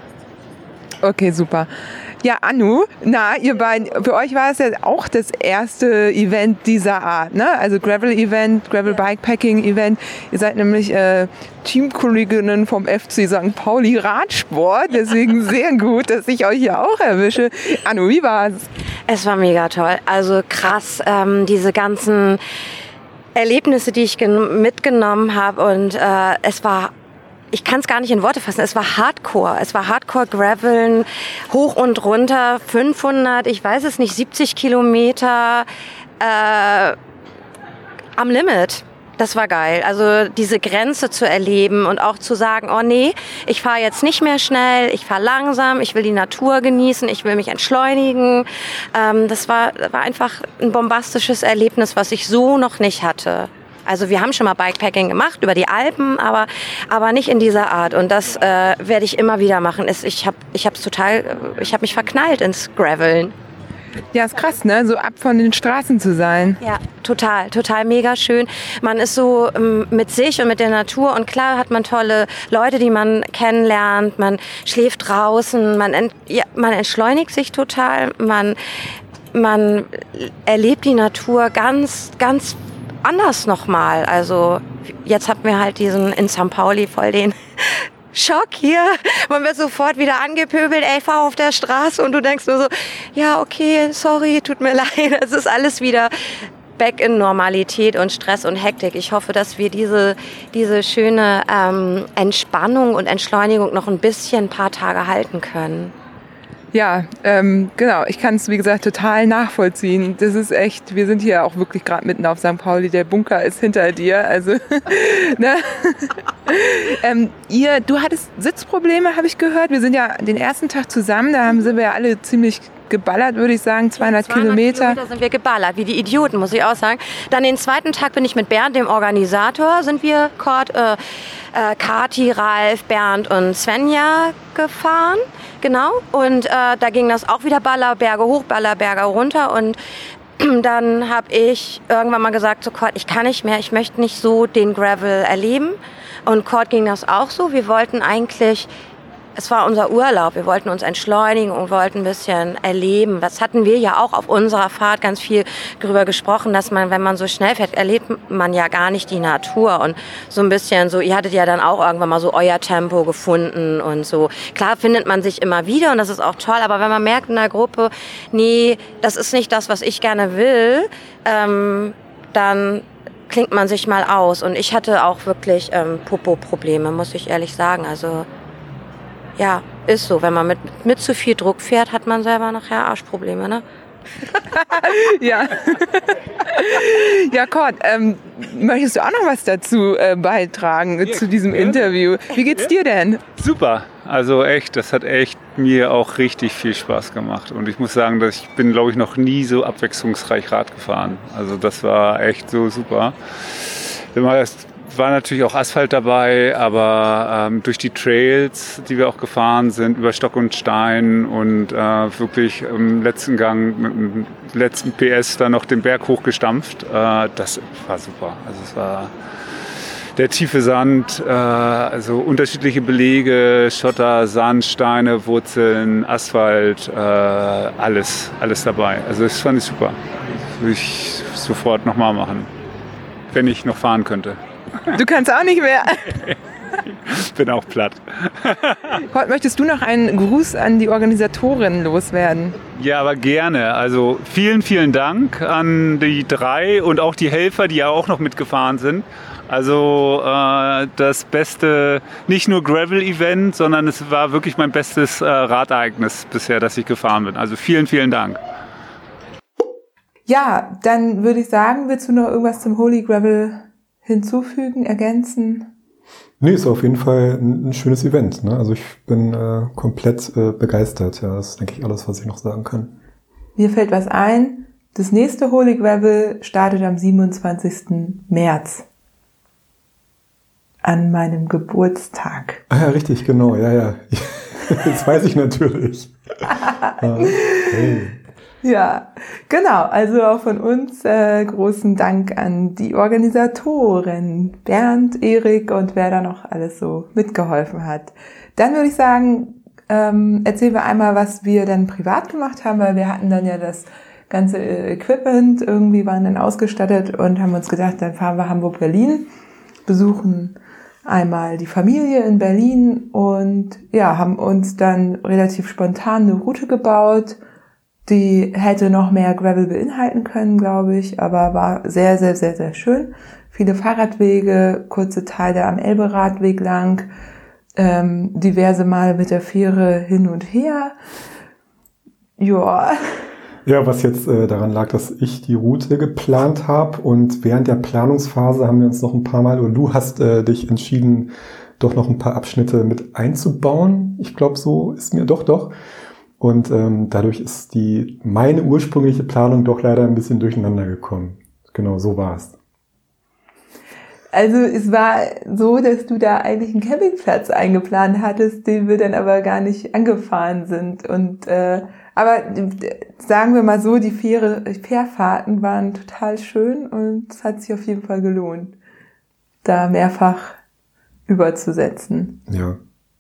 Okay, super. Ja, Anu, na, ihr beiden, für euch war es ja auch das erste Event dieser Art, ne? Also Gravel-Event, Gravel-Bikepacking-Event. Ihr seid nämlich äh, Teamkolleginnen vom F C Sankt Pauli Radsport, deswegen sehr gut, dass ich euch hier auch erwische. Anu, wie war's? Es war mega toll, also krass, ähm, diese ganzen Erlebnisse, die ich gen- mitgenommen habe und äh, es war Ich kann es gar nicht in Worte fassen. Es war Hardcore. Es war Hardcore-Graveln, hoch und runter, fünfhundert, ich weiß es nicht, siebzig Kilometer äh, am Limit. Das war geil. Also diese Grenze zu erleben und auch zu sagen, oh nee, ich fahre jetzt nicht mehr schnell, ich fahre langsam, ich will die Natur genießen, ich will mich entschleunigen. Ähm, das war, war einfach ein bombastisches Erlebnis, was ich so noch nicht hatte. Also wir haben schon mal Bikepacking gemacht über die Alpen, aber aber nicht in dieser Art. Und das äh, werde ich immer wieder machen. Es, ich habe ich habe total, ich habe mich verknallt ins Graveln. Ja, ist krass, ne? So ab von den Straßen zu sein. Ja, total, total mega schön. Man ist so ähm, mit sich und mit der Natur und klar hat man tolle Leute, die man kennenlernt. Man schläft draußen, man ent, ja, man entschleunigt sich total. Man man erlebt die Natur ganz ganz anders nochmal. Also jetzt hatten wir halt diesen in Sankt Pauli voll den Schock hier. Man wird sofort wieder angepöbelt, ey, fahr auf der Straße und du denkst nur so, ja, okay, sorry, tut mir leid. Es ist alles wieder back in Normalität und Stress und Hektik. Ich hoffe, dass wir diese, diese schöne ähm, Entspannung und Entschleunigung noch ein bisschen, ein paar Tage halten können. Ja, ähm, genau. Ich kann es, wie gesagt, total nachvollziehen. Das ist echt, wir sind hier auch wirklich gerade mitten auf Sankt Pauli. Der Bunker ist hinter dir. Also, ne? ähm, ihr, du hattest Sitzprobleme, habe ich gehört. Wir sind ja den ersten Tag zusammen. Da haben, sind wir ja alle ziemlich geballert, würde ich sagen, zweihundert, zweihundert Kilometer. Kilometer sind wir geballert, wie die Idioten, muss ich auch sagen. Dann den zweiten Tag bin ich mit Bernd, dem Organisator, sind wir Kurt, äh, äh, Kati, Ralf, Bernd und Svenja gefahren. Genau. Und äh, da ging das auch wieder Ballerberge hoch, Ballerberge runter. Und dann habe ich irgendwann mal gesagt, so Kurt, ich kann nicht mehr, ich möchte nicht so den Gravel erleben. Und Kurt ging das auch so. Wir wollten eigentlich, es war unser Urlaub, wir wollten uns entschleunigen und wollten ein bisschen erleben. Das hatten wir ja auch auf unserer Fahrt ganz viel darüber gesprochen, dass man, wenn man so schnell fährt, erlebt man ja gar nicht die Natur. Und so ein bisschen so, ihr hattet ja dann auch irgendwann mal so euer Tempo gefunden und so. Klar findet man sich immer wieder und das ist auch toll, aber wenn man merkt in der Gruppe, nee, das ist nicht das, was ich gerne will, ähm, dann klingt man sich mal aus. Und ich hatte auch wirklich ähm, Popo-Probleme, muss ich ehrlich sagen. Also ja, ist so. Wenn man mit, mit zu viel Druck fährt, hat man selber nachher Arschprobleme, ne? Ja. Ja, Kurt, ähm, möchtest du auch noch was dazu äh, beitragen, ja, zu diesem ja. Interview? Wie geht's dir denn? Super. Also echt, das hat echt mir auch richtig viel Spaß gemacht. Und ich muss sagen, dass ich bin, glaube ich, noch nie so abwechslungsreich Rad gefahren. Also das war echt so super. Es war natürlich auch Asphalt dabei, aber ähm, durch die Trails, die wir auch gefahren sind, über Stock und Stein und äh, wirklich im letzten Gang mit dem letzten P S dann noch den Berg hochgestampft, äh, das war super. Also es war der tiefe Sand, äh, also unterschiedliche Belege, Schotter, Sand, Steine, Wurzeln, Asphalt, äh, alles, alles dabei. Also das fand ich super. Das würde ich sofort nochmal machen, wenn ich noch fahren könnte. Du kannst auch nicht mehr. Ich bin auch platt. Kurt, möchtest du noch einen Gruß an die Organisatorin loswerden? Ja, aber gerne. Also vielen, vielen Dank an die drei und auch die Helfer, die ja auch noch mitgefahren sind. Also äh, das beste, nicht nur Gravel-Event, sondern es war wirklich mein bestes äh, Radereignis bisher, das ich gefahren bin. Also vielen, vielen Dank. Ja, dann würde ich sagen, willst du noch irgendwas zum Holy Gravel hinzufügen, ergänzen? Nee, ist auf jeden Fall ein, ein schönes Event. Ne? Also ich bin äh, komplett äh, begeistert. Ja, das ist, denke ich, alles, was ich noch sagen kann. Mir fällt was ein. Das nächste Holy Gravel startet am siebenundzwanzigsten März. an meinem Geburtstag. Ah ja, richtig, genau, ja, ja. Das weiß ich natürlich. Okay. Ja, genau. Also auch von uns äh, großen Dank an die Organisatoren, Bernd, Erik und wer da noch alles so mitgeholfen hat. Dann würde ich sagen, ähm, erzählen wir einmal, was wir dann privat gemacht haben, weil wir hatten dann ja das ganze Equipment, irgendwie waren dann ausgestattet und haben uns gedacht, dann fahren wir Hamburg-Berlin, besuchen einmal die Familie in Berlin und ja, haben uns dann relativ spontan eine Route gebaut. Die hätte noch mehr Gravel beinhalten können, glaube ich, aber war sehr, sehr, sehr, sehr schön. Viele Fahrradwege, kurze Teile am Elbe-Radweg lang, ähm, diverse Mal mit der Fähre hin und her. Ja. Ja, was jetzt äh, daran lag, dass ich die Route geplant habe und während der Planungsphase haben wir uns noch ein paar Mal, oder du hast äh, dich entschieden, doch noch ein paar Abschnitte mit einzubauen. Ich glaube, so ist mir doch, doch. Und ähm, dadurch ist die meine ursprüngliche Planung doch leider ein bisschen durcheinander gekommen. Genau, so war es. Also es war so, dass du da eigentlich einen Campingplatz eingeplant hattest, den wir dann aber gar nicht angefahren sind. Und äh, aber sagen wir mal so, die Fähre, Fährfahrten waren total schön und es hat sich auf jeden Fall gelohnt, da mehrfach überzusetzen. Ja.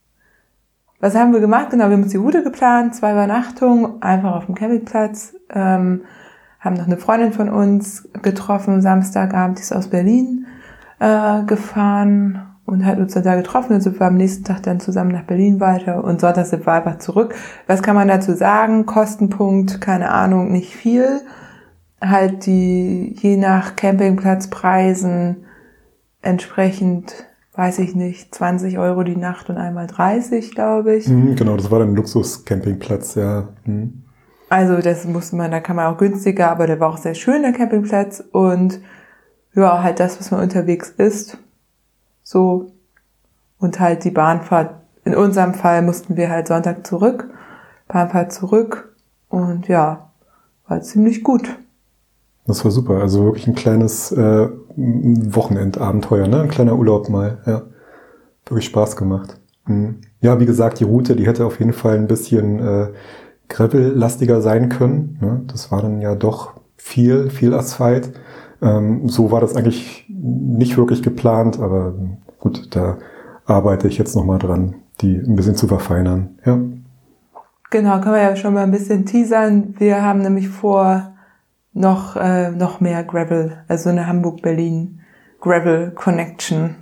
Was haben wir gemacht? Genau, wir haben uns die Route geplant, zwei Übernachtungen, einfach auf dem Campingplatz, ähm, haben noch eine Freundin von uns getroffen, Samstagabend, die ist aus Berlin äh, gefahren und hat uns dann da getroffen. Dann sind wir am nächsten Tag dann zusammen nach Berlin weiter und Sonntag sind wir einfach zurück. Was kann man dazu sagen? Kostenpunkt, keine Ahnung, nicht viel. Halt die, je nach Campingplatzpreisen entsprechend, weiß ich nicht, zwanzig Euro die Nacht und einmal dreißig, glaube ich. Mhm, genau, das war dann ein Luxus-Campingplatz, ja. Mhm. Also das musste man, da kann man auch günstiger, aber der war auch sehr schön, der Campingplatz. Und ja, halt das, was man unterwegs isst. So. Und halt die Bahnfahrt. In unserem Fall mussten wir halt Sonntag zurück. Bahnfahrt zurück. Und ja, war ziemlich gut. Das war super. Also wirklich ein kleines äh, Wochenendabenteuer, ne? Ein kleiner Urlaub mal. Ja, wirklich Spaß gemacht. Mhm. Ja, wie gesagt, die Route, die hätte auf jeden Fall ein bisschen äh, gravel-lastiger sein können. Ne? Das war dann ja doch viel, viel Asphalt. Ähm, so war das eigentlich nicht wirklich geplant, aber gut, da arbeite ich jetzt nochmal dran, die ein bisschen zu verfeinern. Ja. Genau, können wir ja schon mal ein bisschen teasern. Wir haben nämlich vor, noch äh, noch mehr Gravel, also eine Hamburg-Berlin Gravel Connection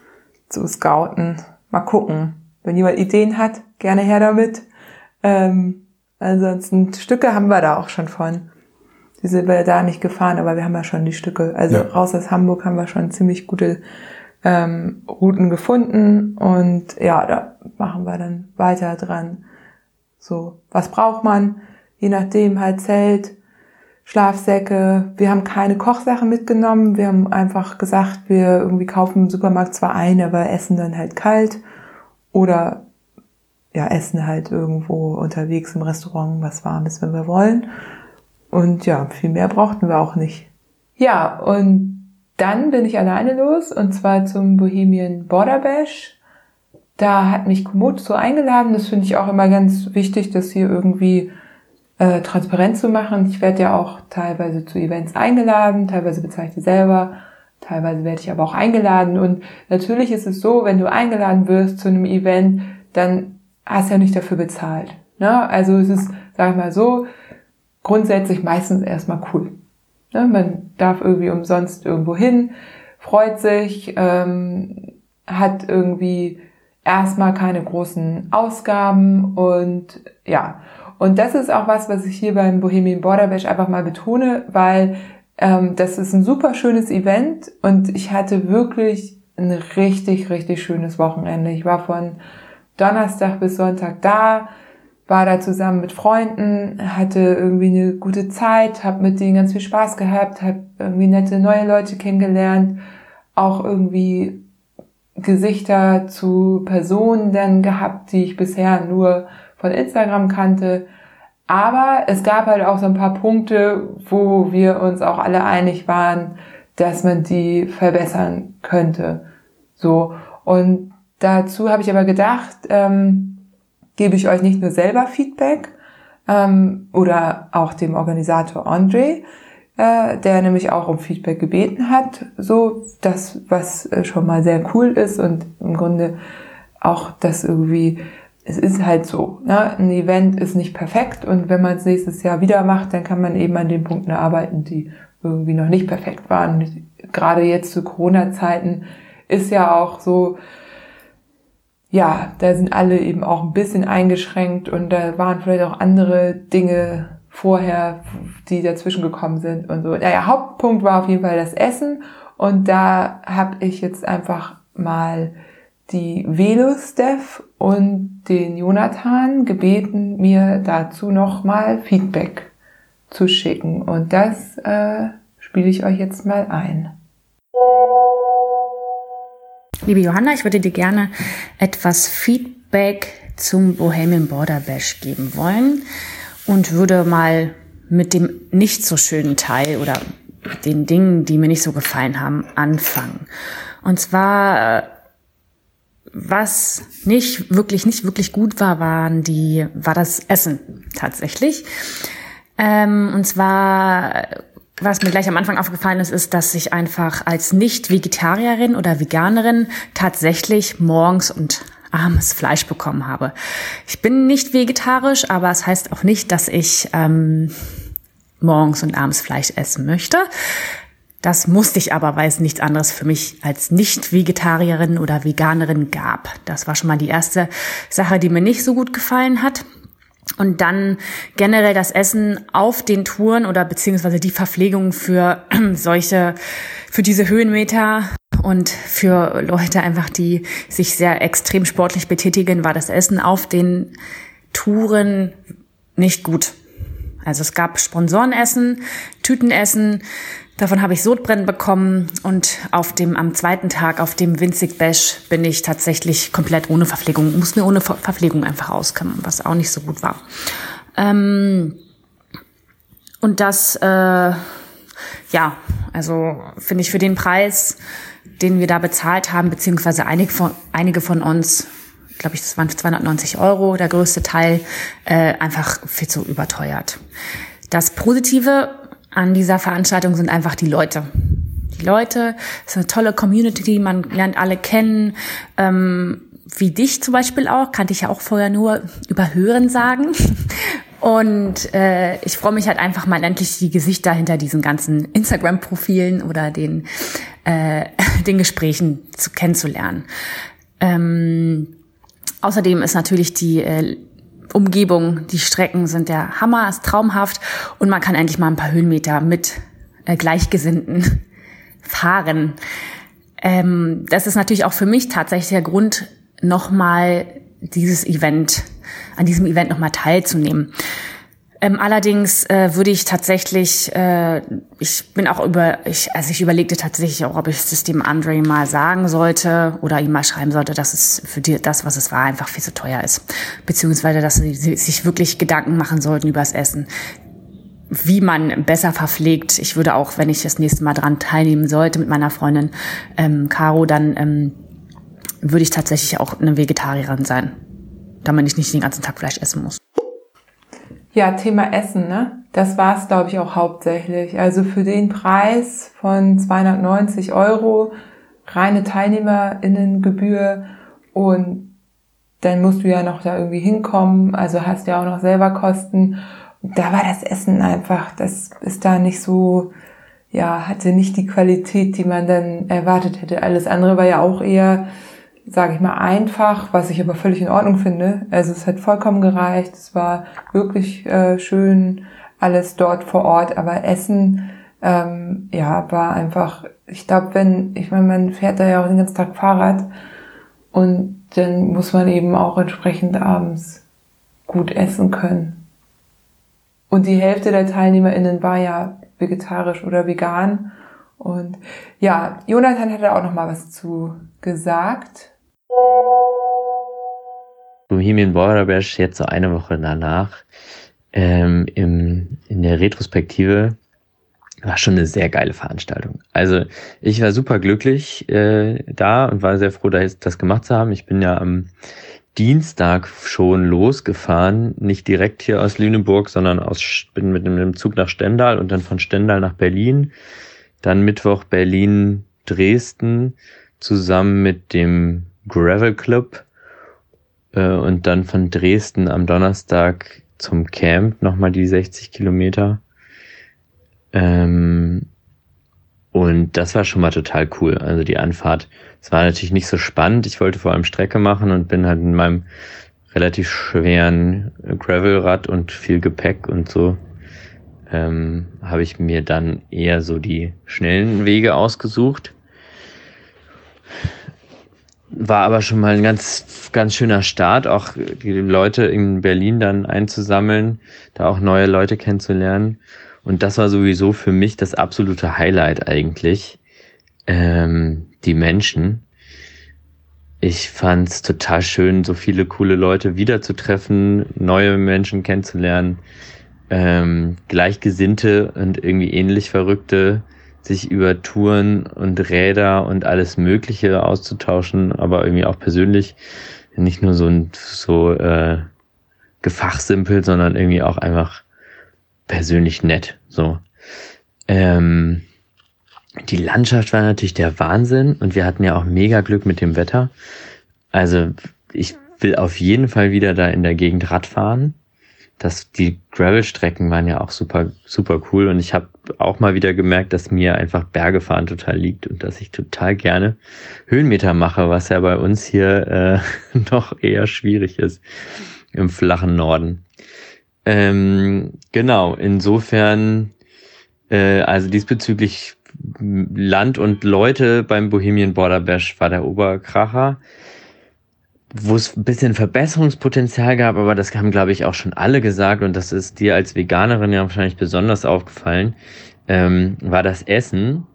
zu scouten. Mal gucken. Wenn jemand Ideen hat, gerne her damit. Ähm, ansonsten Stücke haben wir da auch schon von. Die sind wir da nicht gefahren, aber wir haben ja schon die Stücke. Also ja. Raus aus Hamburg haben wir schon ziemlich gute ähm, Routen gefunden und ja, da machen wir dann weiter dran. So, was braucht man? Je nachdem halt Zelt, Schlafsäcke. Wir haben keine Kochsachen mitgenommen. Wir haben einfach gesagt, wir irgendwie kaufen im Supermarkt zwar ein, aber essen dann halt kalt oder ja, essen halt irgendwo unterwegs im Restaurant was Warmes, wenn wir wollen. Und ja, viel mehr brauchten wir auch nicht. Ja, und dann bin ich alleine los und zwar zum Bohemian Border Bash. Da hat mich Komoot so eingeladen. Das finde ich auch immer ganz wichtig, das hier irgendwie äh, transparent zu machen. Ich werde ja auch teilweise zu Events eingeladen, teilweise bezahle ich die selber, teilweise werde ich aber auch eingeladen. Und natürlich ist es so, wenn du eingeladen wirst zu einem Event, dann hast du ja nicht dafür bezahlt. Ne? Also es ist, sag ich mal so, grundsätzlich meistens erstmal cool. Ne? Man darf irgendwie umsonst irgendwo hin, freut sich, ähm, hat irgendwie erstmal keine großen Ausgaben und ja. Und das ist auch was, was ich hier beim Bohemian Border Bash einfach mal betone, weil ähm, das ist ein super schönes Event und ich hatte wirklich ein richtig, richtig schönes Wochenende. Ich war von Donnerstag bis Sonntag da, war da zusammen mit Freunden, hatte irgendwie eine gute Zeit, habe mit denen ganz viel Spaß gehabt, habe irgendwie nette neue Leute kennengelernt, auch irgendwie Gesichter zu Personen dann gehabt, die ich bisher nur von Instagram kannte. Aber es gab halt auch so ein paar Punkte, wo wir uns auch alle einig waren, dass man die verbessern könnte. So. Und dazu habe ich aber gedacht, ähm, gebe ich euch nicht nur selber Feedback ähm, oder auch dem Organisator André, äh, der nämlich auch um Feedback gebeten hat, so das, was äh, schon mal sehr cool ist und im Grunde auch das irgendwie, es ist halt so, ne? Ein Event ist nicht perfekt und wenn man es nächstes Jahr wieder macht, dann kann man eben an den Punkten arbeiten, die irgendwie noch nicht perfekt waren. Gerade jetzt zu Corona-Zeiten ist ja auch so, ja, da sind alle eben auch ein bisschen eingeschränkt und da waren vielleicht auch andere Dinge vorher, die dazwischen gekommen sind und so. Naja, Hauptpunkt war auf jeden Fall das Essen und da habe ich jetzt einfach mal die Velo-Steph und den Jonathan gebeten, mir dazu nochmal Feedback zu schicken und das äh, spiele ich euch jetzt mal ein. Liebe Johanna, ich würde dir gerne etwas Feedback zum Bohemian Border Bash geben wollen und würde mal mit dem nicht so schönen Teil oder den Dingen, die mir nicht so gefallen haben, anfangen. Und zwar, was nicht wirklich, nicht wirklich gut war, waren die, war das Essen tatsächlich. Ähm, und zwar, was mir gleich am Anfang aufgefallen ist, ist, dass ich einfach als Nicht-Vegetarierin oder Veganerin tatsächlich morgens und abends Fleisch bekommen habe. Ich bin nicht vegetarisch, aber es heißt auch nicht, dass ich ähm, morgens und abends Fleisch essen möchte. Das musste ich aber, weil es nichts anderes für mich als Nicht-Vegetarierin oder Veganerin gab. Das war schon mal die erste Sache, die mir nicht so gut gefallen hat. Und dann generell das Essen auf den Touren oder beziehungsweise die Verpflegung für solche, für diese Höhenmeter und für Leute einfach, die sich sehr extrem sportlich betätigen, war das Essen auf den Touren nicht gut. Also es gab Sponsorenessen, Tütenessen, davon habe ich Sodbrennen bekommen und auf dem, am zweiten Tag, auf dem Winzig Bash, bin ich tatsächlich komplett ohne Verpflegung, musste mir ohne Ver- Verpflegung einfach auskommen, was auch nicht so gut war. Ähm, und das, äh, ja, also finde ich für den Preis, den wir da bezahlt haben, beziehungsweise einige von, einige von uns, glaube ich, das waren zweihundertneunzig Euro, der größte Teil, äh, einfach viel zu überteuert. Das Positive an dieser Veranstaltung sind einfach die Leute. Die Leute, es ist eine tolle Community, man lernt alle kennen, ähm, wie dich zum Beispiel auch, kannte ich ja auch vorher nur über Hören sagen. Und äh, ich freue mich halt einfach mal endlich die Gesichter hinter diesen ganzen Instagram-Profilen oder den äh, den Gesprächen zu kennenzulernen. Ähm, außerdem ist natürlich die äh, Umgebung, die Strecken sind der Hammer, ist traumhaft und man kann endlich mal ein paar Höhenmeter mit äh, Gleichgesinnten fahren. Ähm, das ist natürlich auch für mich tatsächlich der Grund, nochmal dieses Event, an diesem Event nochmal teilzunehmen. Ähm, allerdings äh, würde ich tatsächlich, äh, ich bin auch über, ich, also ich überlegte tatsächlich auch, ob ich es dem André mal sagen sollte oder ihm mal schreiben sollte, dass es für die, das, was es war, einfach viel zu teuer ist. Beziehungsweise, dass sie sich wirklich Gedanken machen sollten über das Essen, wie man besser verpflegt. Ich würde auch, wenn ich das nächste Mal dran teilnehmen sollte mit meiner Freundin ähm, Caro, dann ähm, würde ich tatsächlich auch eine Vegetarierin sein, damit ich nicht den ganzen Tag Fleisch essen muss. Ja, Thema Essen, ne? Das war es, glaube ich, auch hauptsächlich. Also für den Preis von zweihundertneunzig Euro, reine TeilnehmerInnengebühr und dann musst du ja noch da irgendwie hinkommen, also hast ja auch noch selber Kosten. Und da war das Essen einfach, das ist da nicht so, ja, hatte nicht die Qualität, die man dann erwartet hätte. Alles andere war ja auch eher, sage ich mal, einfach, was ich aber völlig in Ordnung finde. Also es hat vollkommen gereicht, es war wirklich äh, schön, alles dort vor Ort, aber Essen, ähm, ja, war einfach, ich glaube, wenn, ich meine, man fährt da ja auch den ganzen Tag Fahrrad und dann muss man eben auch entsprechend abends gut essen können. Und die Hälfte der TeilnehmerInnen war ja vegetarisch oder vegan. Und ja, Jonathan hat da auch noch mal was zu gesagt. Bohemian Border Bash jetzt so eine Woche danach ähm, im, in der Retrospektive war schon eine sehr geile Veranstaltung. Also ich war super glücklich äh, da und war sehr froh, das gemacht zu haben. Ich bin ja am Dienstag schon losgefahren, nicht direkt hier aus Lüneburg, sondern aus bin mit einem Zug nach Stendal und dann von Stendal nach Berlin. Dann Mittwoch Berlin, Dresden zusammen mit dem Gravel Club äh, und dann von Dresden am Donnerstag zum Camp nochmal die sechzig Kilometer. Ähm, und das war schon mal total cool. Also die Anfahrt, es war natürlich nicht so spannend. Ich wollte vor allem Strecke machen und bin halt in meinem relativ schweren Gravelrad und viel Gepäck und so, ähm, habe ich mir dann eher so die schnellen Wege ausgesucht. War aber schon mal ein ganz, ganz schöner Start, auch die Leute in Berlin dann einzusammeln, da auch neue Leute kennenzulernen. Und das war sowieso für mich das absolute Highlight eigentlich, ähm, die Menschen. Ich fand's total schön, so viele coole Leute wiederzutreffen, neue Menschen kennenzulernen, ähm, Gleichgesinnte und irgendwie ähnlich Verrückte, sich über Touren und Räder und alles Mögliche auszutauschen, aber irgendwie auch persönlich, nicht nur so ein so äh, gefachsimpelt, sondern irgendwie auch einfach persönlich nett. So. Ähm, die Landschaft war natürlich der Wahnsinn und wir hatten ja auch mega Glück mit dem Wetter. Also ich will auf jeden Fall wieder da in der Gegend Rad fahren. Das, die Gravel-Strecken waren ja auch super, super cool und ich habe auch mal wieder gemerkt, dass mir einfach Bergefahren total liegt und dass ich total gerne Höhenmeter mache, was ja bei uns hier äh, noch eher schwierig ist im flachen Norden. Ähm, genau, insofern, äh, also diesbezüglich Land und Leute beim Bohemian Border Bash war der Oberkracher, wo es ein bisschen Verbesserungspotenzial gab, aber das haben, glaube ich, auch schon alle gesagt und das ist dir als Veganerin ja wahrscheinlich besonders aufgefallen, ähm, war das Essen.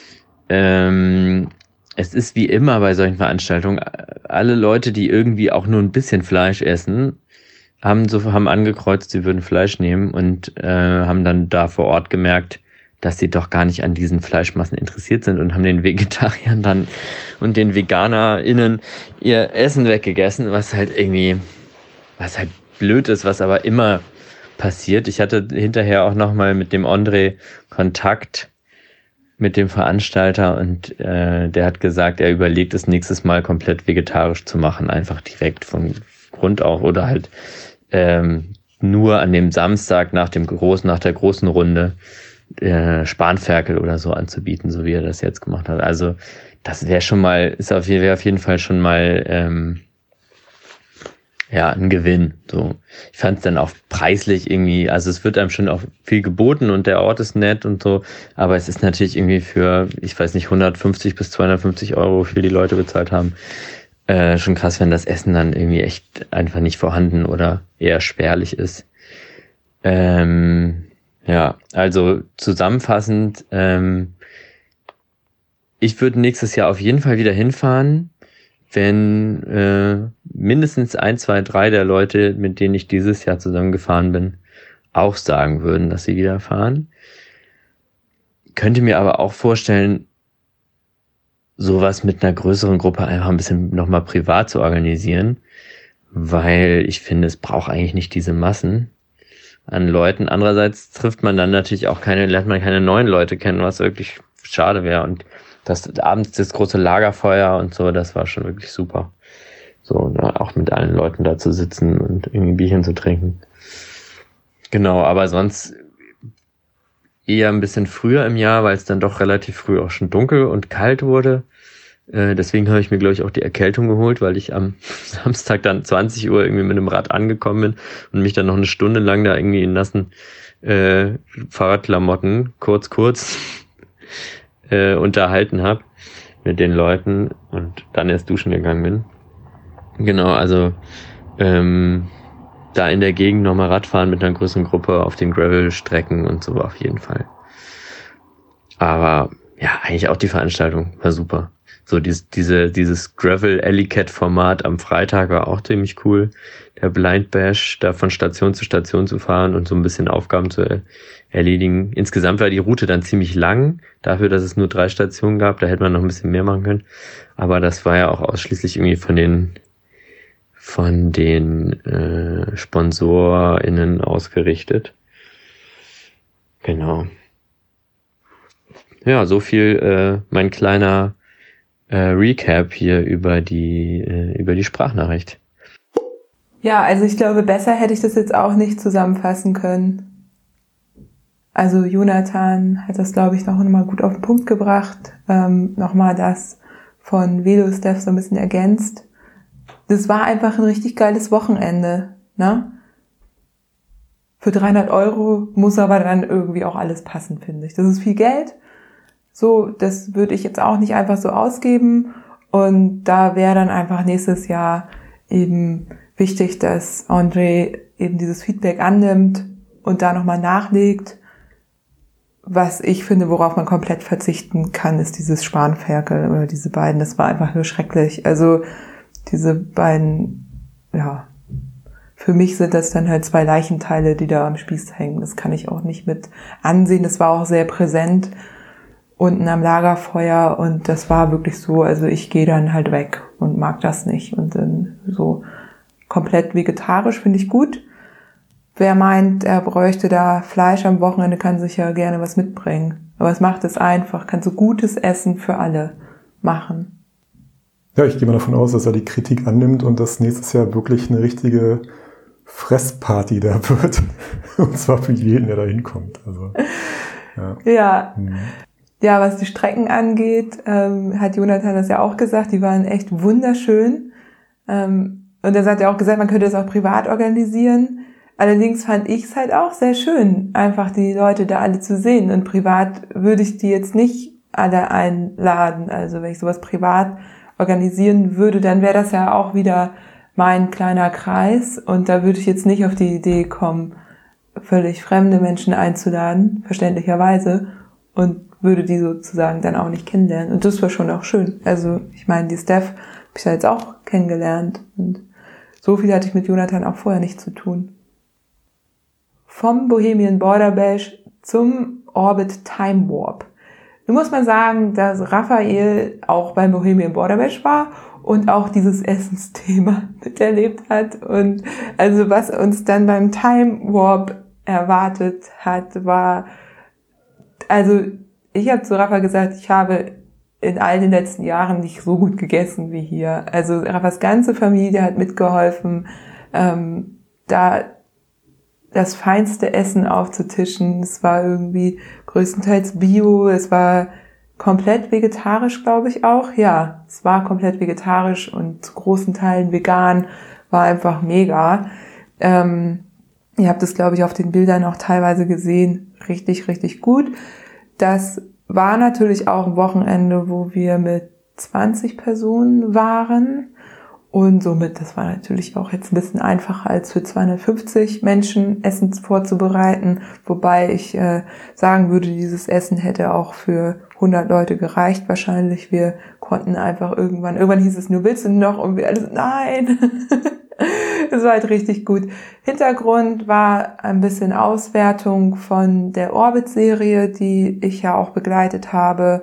Ähm, es ist wie immer bei solchen Veranstaltungen, alle Leute, die irgendwie auch nur ein bisschen Fleisch essen, haben so haben angekreuzt, sie würden Fleisch nehmen und äh, haben dann da vor Ort gemerkt, dass sie doch gar nicht an diesen Fleischmassen interessiert sind und haben den Vegetariern dann und den VeganerInnen ihr Essen weggegessen, was halt irgendwie, was halt blöd ist, was aber immer passiert. Ich hatte hinterher auch nochmal mit dem André Kontakt mit dem Veranstalter und äh, der hat gesagt, er überlegt es nächstes Mal komplett vegetarisch zu machen, einfach direkt von Grund auf oder halt ähm, nur an dem Samstag nach dem großen, nach der großen Runde äh, Spanferkel oder so anzubieten, so wie er das jetzt gemacht hat. Also das wäre schon mal, ist auf, wäre auf jeden Fall schon mal ähm, ja ein Gewinn. So, ich fand es dann auch preislich irgendwie, also es wird einem schon auch viel geboten und der Ort ist nett und so, aber es ist natürlich irgendwie für, ich weiß nicht, hundertfünfzig bis zweihundertfünfzig Euro, für die Leute bezahlt haben. Äh, schon krass, wenn das Essen dann irgendwie echt einfach nicht vorhanden oder eher spärlich ist. Ähm, ja, also zusammenfassend, ähm, ich würde nächstes Jahr auf jeden Fall wieder hinfahren, wenn äh, mindestens ein, zwei, drei der Leute, mit denen ich dieses Jahr zusammengefahren bin, auch sagen würden, dass sie wieder fahren. Könnte mir aber auch vorstellen, sowas mit einer größeren Gruppe einfach ein bisschen nochmal privat zu organisieren, weil ich finde, es braucht eigentlich nicht diese Massen an Leuten. Andererseits trifft man dann natürlich auch keine, lernt man keine neuen Leute kennen, was wirklich schade wäre. Und das abends das große Lagerfeuer und so, das war schon wirklich super. So, ja, auch mit allen Leuten da zu sitzen und irgendwie ein Bierchen zu trinken. Genau, aber sonst eher ein bisschen früher im Jahr, weil es dann doch relativ früh auch schon dunkel und kalt wurde. Äh, deswegen habe ich mir, glaube ich, auch die Erkältung geholt, weil ich am Samstag dann zwanzig Uhr irgendwie mit dem Rad angekommen bin und mich dann noch eine Stunde lang da irgendwie in nassen äh, Fahrradklamotten, kurz, kurz, äh, unterhalten habe mit den Leuten und dann erst duschen gegangen bin. Genau, also ähm, da in der Gegend nochmal Radfahren mit einer größeren Gruppe auf den Gravel-Strecken und so auf jeden Fall. Aber ja, eigentlich auch die Veranstaltung war super. So dies, diese, dieses Gravel Alley Cat Format am Freitag war auch ziemlich cool. Der Blind Bash, da von Station zu Station zu fahren und so ein bisschen Aufgaben zu erledigen. Insgesamt war die Route dann ziemlich lang, dafür, dass es nur drei Stationen gab. Da hätte man noch ein bisschen mehr machen können. Aber das war ja auch ausschließlich irgendwie von den von den äh, SponsorInnen ausgerichtet. Genau. Ja, so viel äh, mein kleiner äh, Recap hier über die äh, über die Sprachnachricht. Ja, also ich glaube, besser hätte ich das jetzt auch nicht zusammenfassen können. Also Jonathan hat das, glaube ich, noch mal gut auf den Punkt gebracht. Ähm, nochmal das von VeloSteff so ein bisschen ergänzt. Das war einfach ein richtig geiles Wochenende, ne? Für dreihundert Euro muss aber dann irgendwie auch alles passen, finde ich. Das ist viel Geld. So, das würde ich jetzt auch nicht einfach so ausgeben. Und da wäre dann einfach nächstes Jahr eben wichtig, dass André eben dieses Feedback annimmt und da nochmal nachlegt. Was ich finde, worauf man komplett verzichten kann, ist dieses Spanferkel oder diese beiden. Das war einfach nur schrecklich. Also diese beiden, ja, für mich sind das dann halt zwei Leichenteile, die da am Spieß hängen. Das kann ich auch nicht mit ansehen. Das war auch sehr präsent unten am Lagerfeuer und das war wirklich so, also ich gehe dann halt weg und mag das nicht. Und dann so komplett vegetarisch finde ich gut. Wer meint, er bräuchte da Fleisch am Wochenende, kann sich ja gerne was mitbringen. Aber es macht es einfach, kann so gutes Essen für alle machen. Ja, ich gehe mal davon aus, dass er die Kritik annimmt und dass nächstes Jahr wirklich eine richtige Fressparty da wird. Und zwar für jeden, der da hinkommt. Also, ja. Ja. Hm. Ja, was die Strecken angeht, ähm, hat Jonathan das ja auch gesagt, die waren echt wunderschön. Ähm, und er hat ja auch gesagt, man könnte das auch privat organisieren. Allerdings fand ich es halt auch sehr schön, einfach die Leute da alle zu sehen. Und privat würde ich die jetzt nicht alle einladen. Also wenn ich sowas privat organisieren würde, dann wäre das ja auch wieder mein kleiner Kreis. Und da würde ich jetzt nicht auf die Idee kommen, völlig fremde Menschen einzuladen, verständlicherweise. Und würde die sozusagen dann auch nicht kennenlernen. Und das war schon auch schön. Also ich meine, die Steph habe ich ja jetzt auch kennengelernt. Und so viel hatte ich mit Jonathan auch vorher nicht zu tun. Vom Bohemian Border Bash zum Orbit Time Warp. Nun muss man sagen, dass Raphael auch beim Bohemian Border Bash war und auch dieses Essensthema miterlebt hat. Und also was uns dann beim Time Warp erwartet hat, war, also ich habe zu Rafa gesagt, ich habe in all den letzten Jahren nicht so gut gegessen wie hier. Also Rafas ganze Familie hat mitgeholfen, ähm, da das feinste Essen aufzutischen. Es war irgendwie größtenteils Bio, es war komplett vegetarisch, glaube ich auch. Ja, es war komplett vegetarisch und zu großen Teilen vegan, war einfach mega. Ähm, ihr habt es, glaube ich, auf den Bildern auch teilweise gesehen. Richtig, richtig gut. Das war natürlich auch ein Wochenende, wo wir mit zwanzig Personen waren. Und somit, das war natürlich auch jetzt ein bisschen einfacher, als für zweihundertfünfzig Menschen Essen vorzubereiten. Wobei ich äh, sagen würde, dieses Essen hätte auch für hundert Leute gereicht wahrscheinlich. Wir konnten einfach irgendwann, irgendwann hieß es nur, willst du noch? Und wir alle so, nein. Es war halt richtig gut. Hintergrund war ein bisschen Auswertung von der Orbit-Serie, die ich ja auch begleitet habe.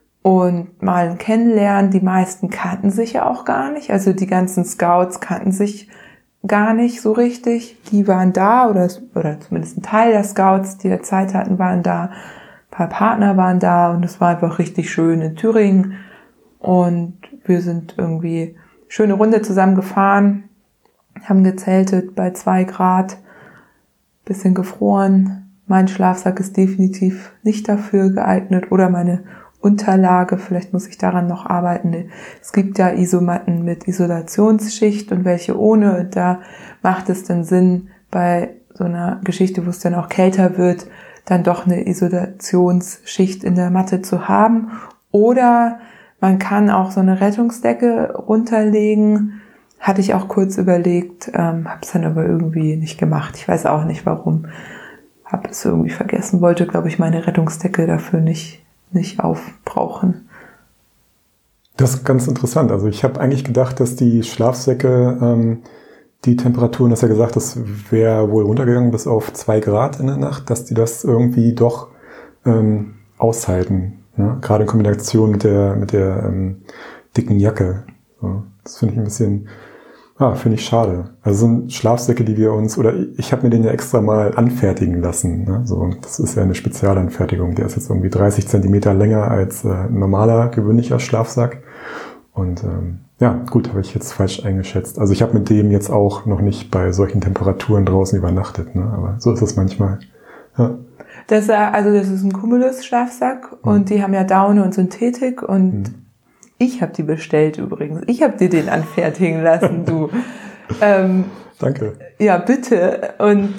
Und mal ein Kennenlernen. Die meisten kannten sich ja auch gar nicht. Also die ganzen Scouts kannten sich gar nicht so richtig. Die waren da, oder, oder zumindest ein Teil der Scouts, die ja Zeit hatten, waren da. Ein paar Partner waren da und es war einfach richtig schön in Thüringen. Und wir sind irgendwie schöne Runde zusammen gefahren, haben gezeltet bei zwei Grad, bisschen gefroren. Mein Schlafsack ist definitiv nicht dafür geeignet oder meine Unterlage, vielleicht muss ich daran noch arbeiten. Es gibt ja Isomatten mit Isolationsschicht und welche ohne. Und da macht es dann Sinn, bei so einer Geschichte, wo es dann auch kälter wird, dann doch eine Isolationsschicht in der Matte zu haben. Oder man kann auch so eine Rettungsdecke runterlegen. Hatte ich auch kurz überlegt, ähm, habe es dann aber irgendwie nicht gemacht. Ich weiß auch nicht warum. Habe es irgendwie vergessen. Wollte, glaube ich, meine Rettungsdecke dafür nicht nicht aufbrauchen. Das ist ganz interessant. Also ich habe eigentlich gedacht, dass die Schlafsäcke, ähm, die Temperaturen, das ja gesagt, das wäre wohl runtergegangen bis auf zwei Grad in der Nacht, dass die das irgendwie doch ähm, aushalten. Ne? Gerade in Kombination mit der mit der ähm, dicken Jacke. So, das finde ich ein bisschen, ah, finde ich schade. Also sind Schlafsäcke, die wir uns, oder ich habe mir den ja extra mal anfertigen lassen. Ne? So, das ist ja eine Spezialanfertigung. Der ist jetzt irgendwie dreißig Zentimeter länger als äh, ein normaler, gewöhnlicher Schlafsack. Und ähm, ja, gut, habe ich jetzt falsch eingeschätzt. Also ich habe mit dem jetzt auch noch nicht bei solchen Temperaturen draußen übernachtet, ne? Aber so ist es manchmal. Ja. Das, also das ist ein Cumulus-Schlafsack mhm. und die haben ja Daune und Synthetik und mhm. ich habe die bestellt übrigens. Ich habe dir den anfertigen lassen, du. ähm, Danke. Ja, bitte. Und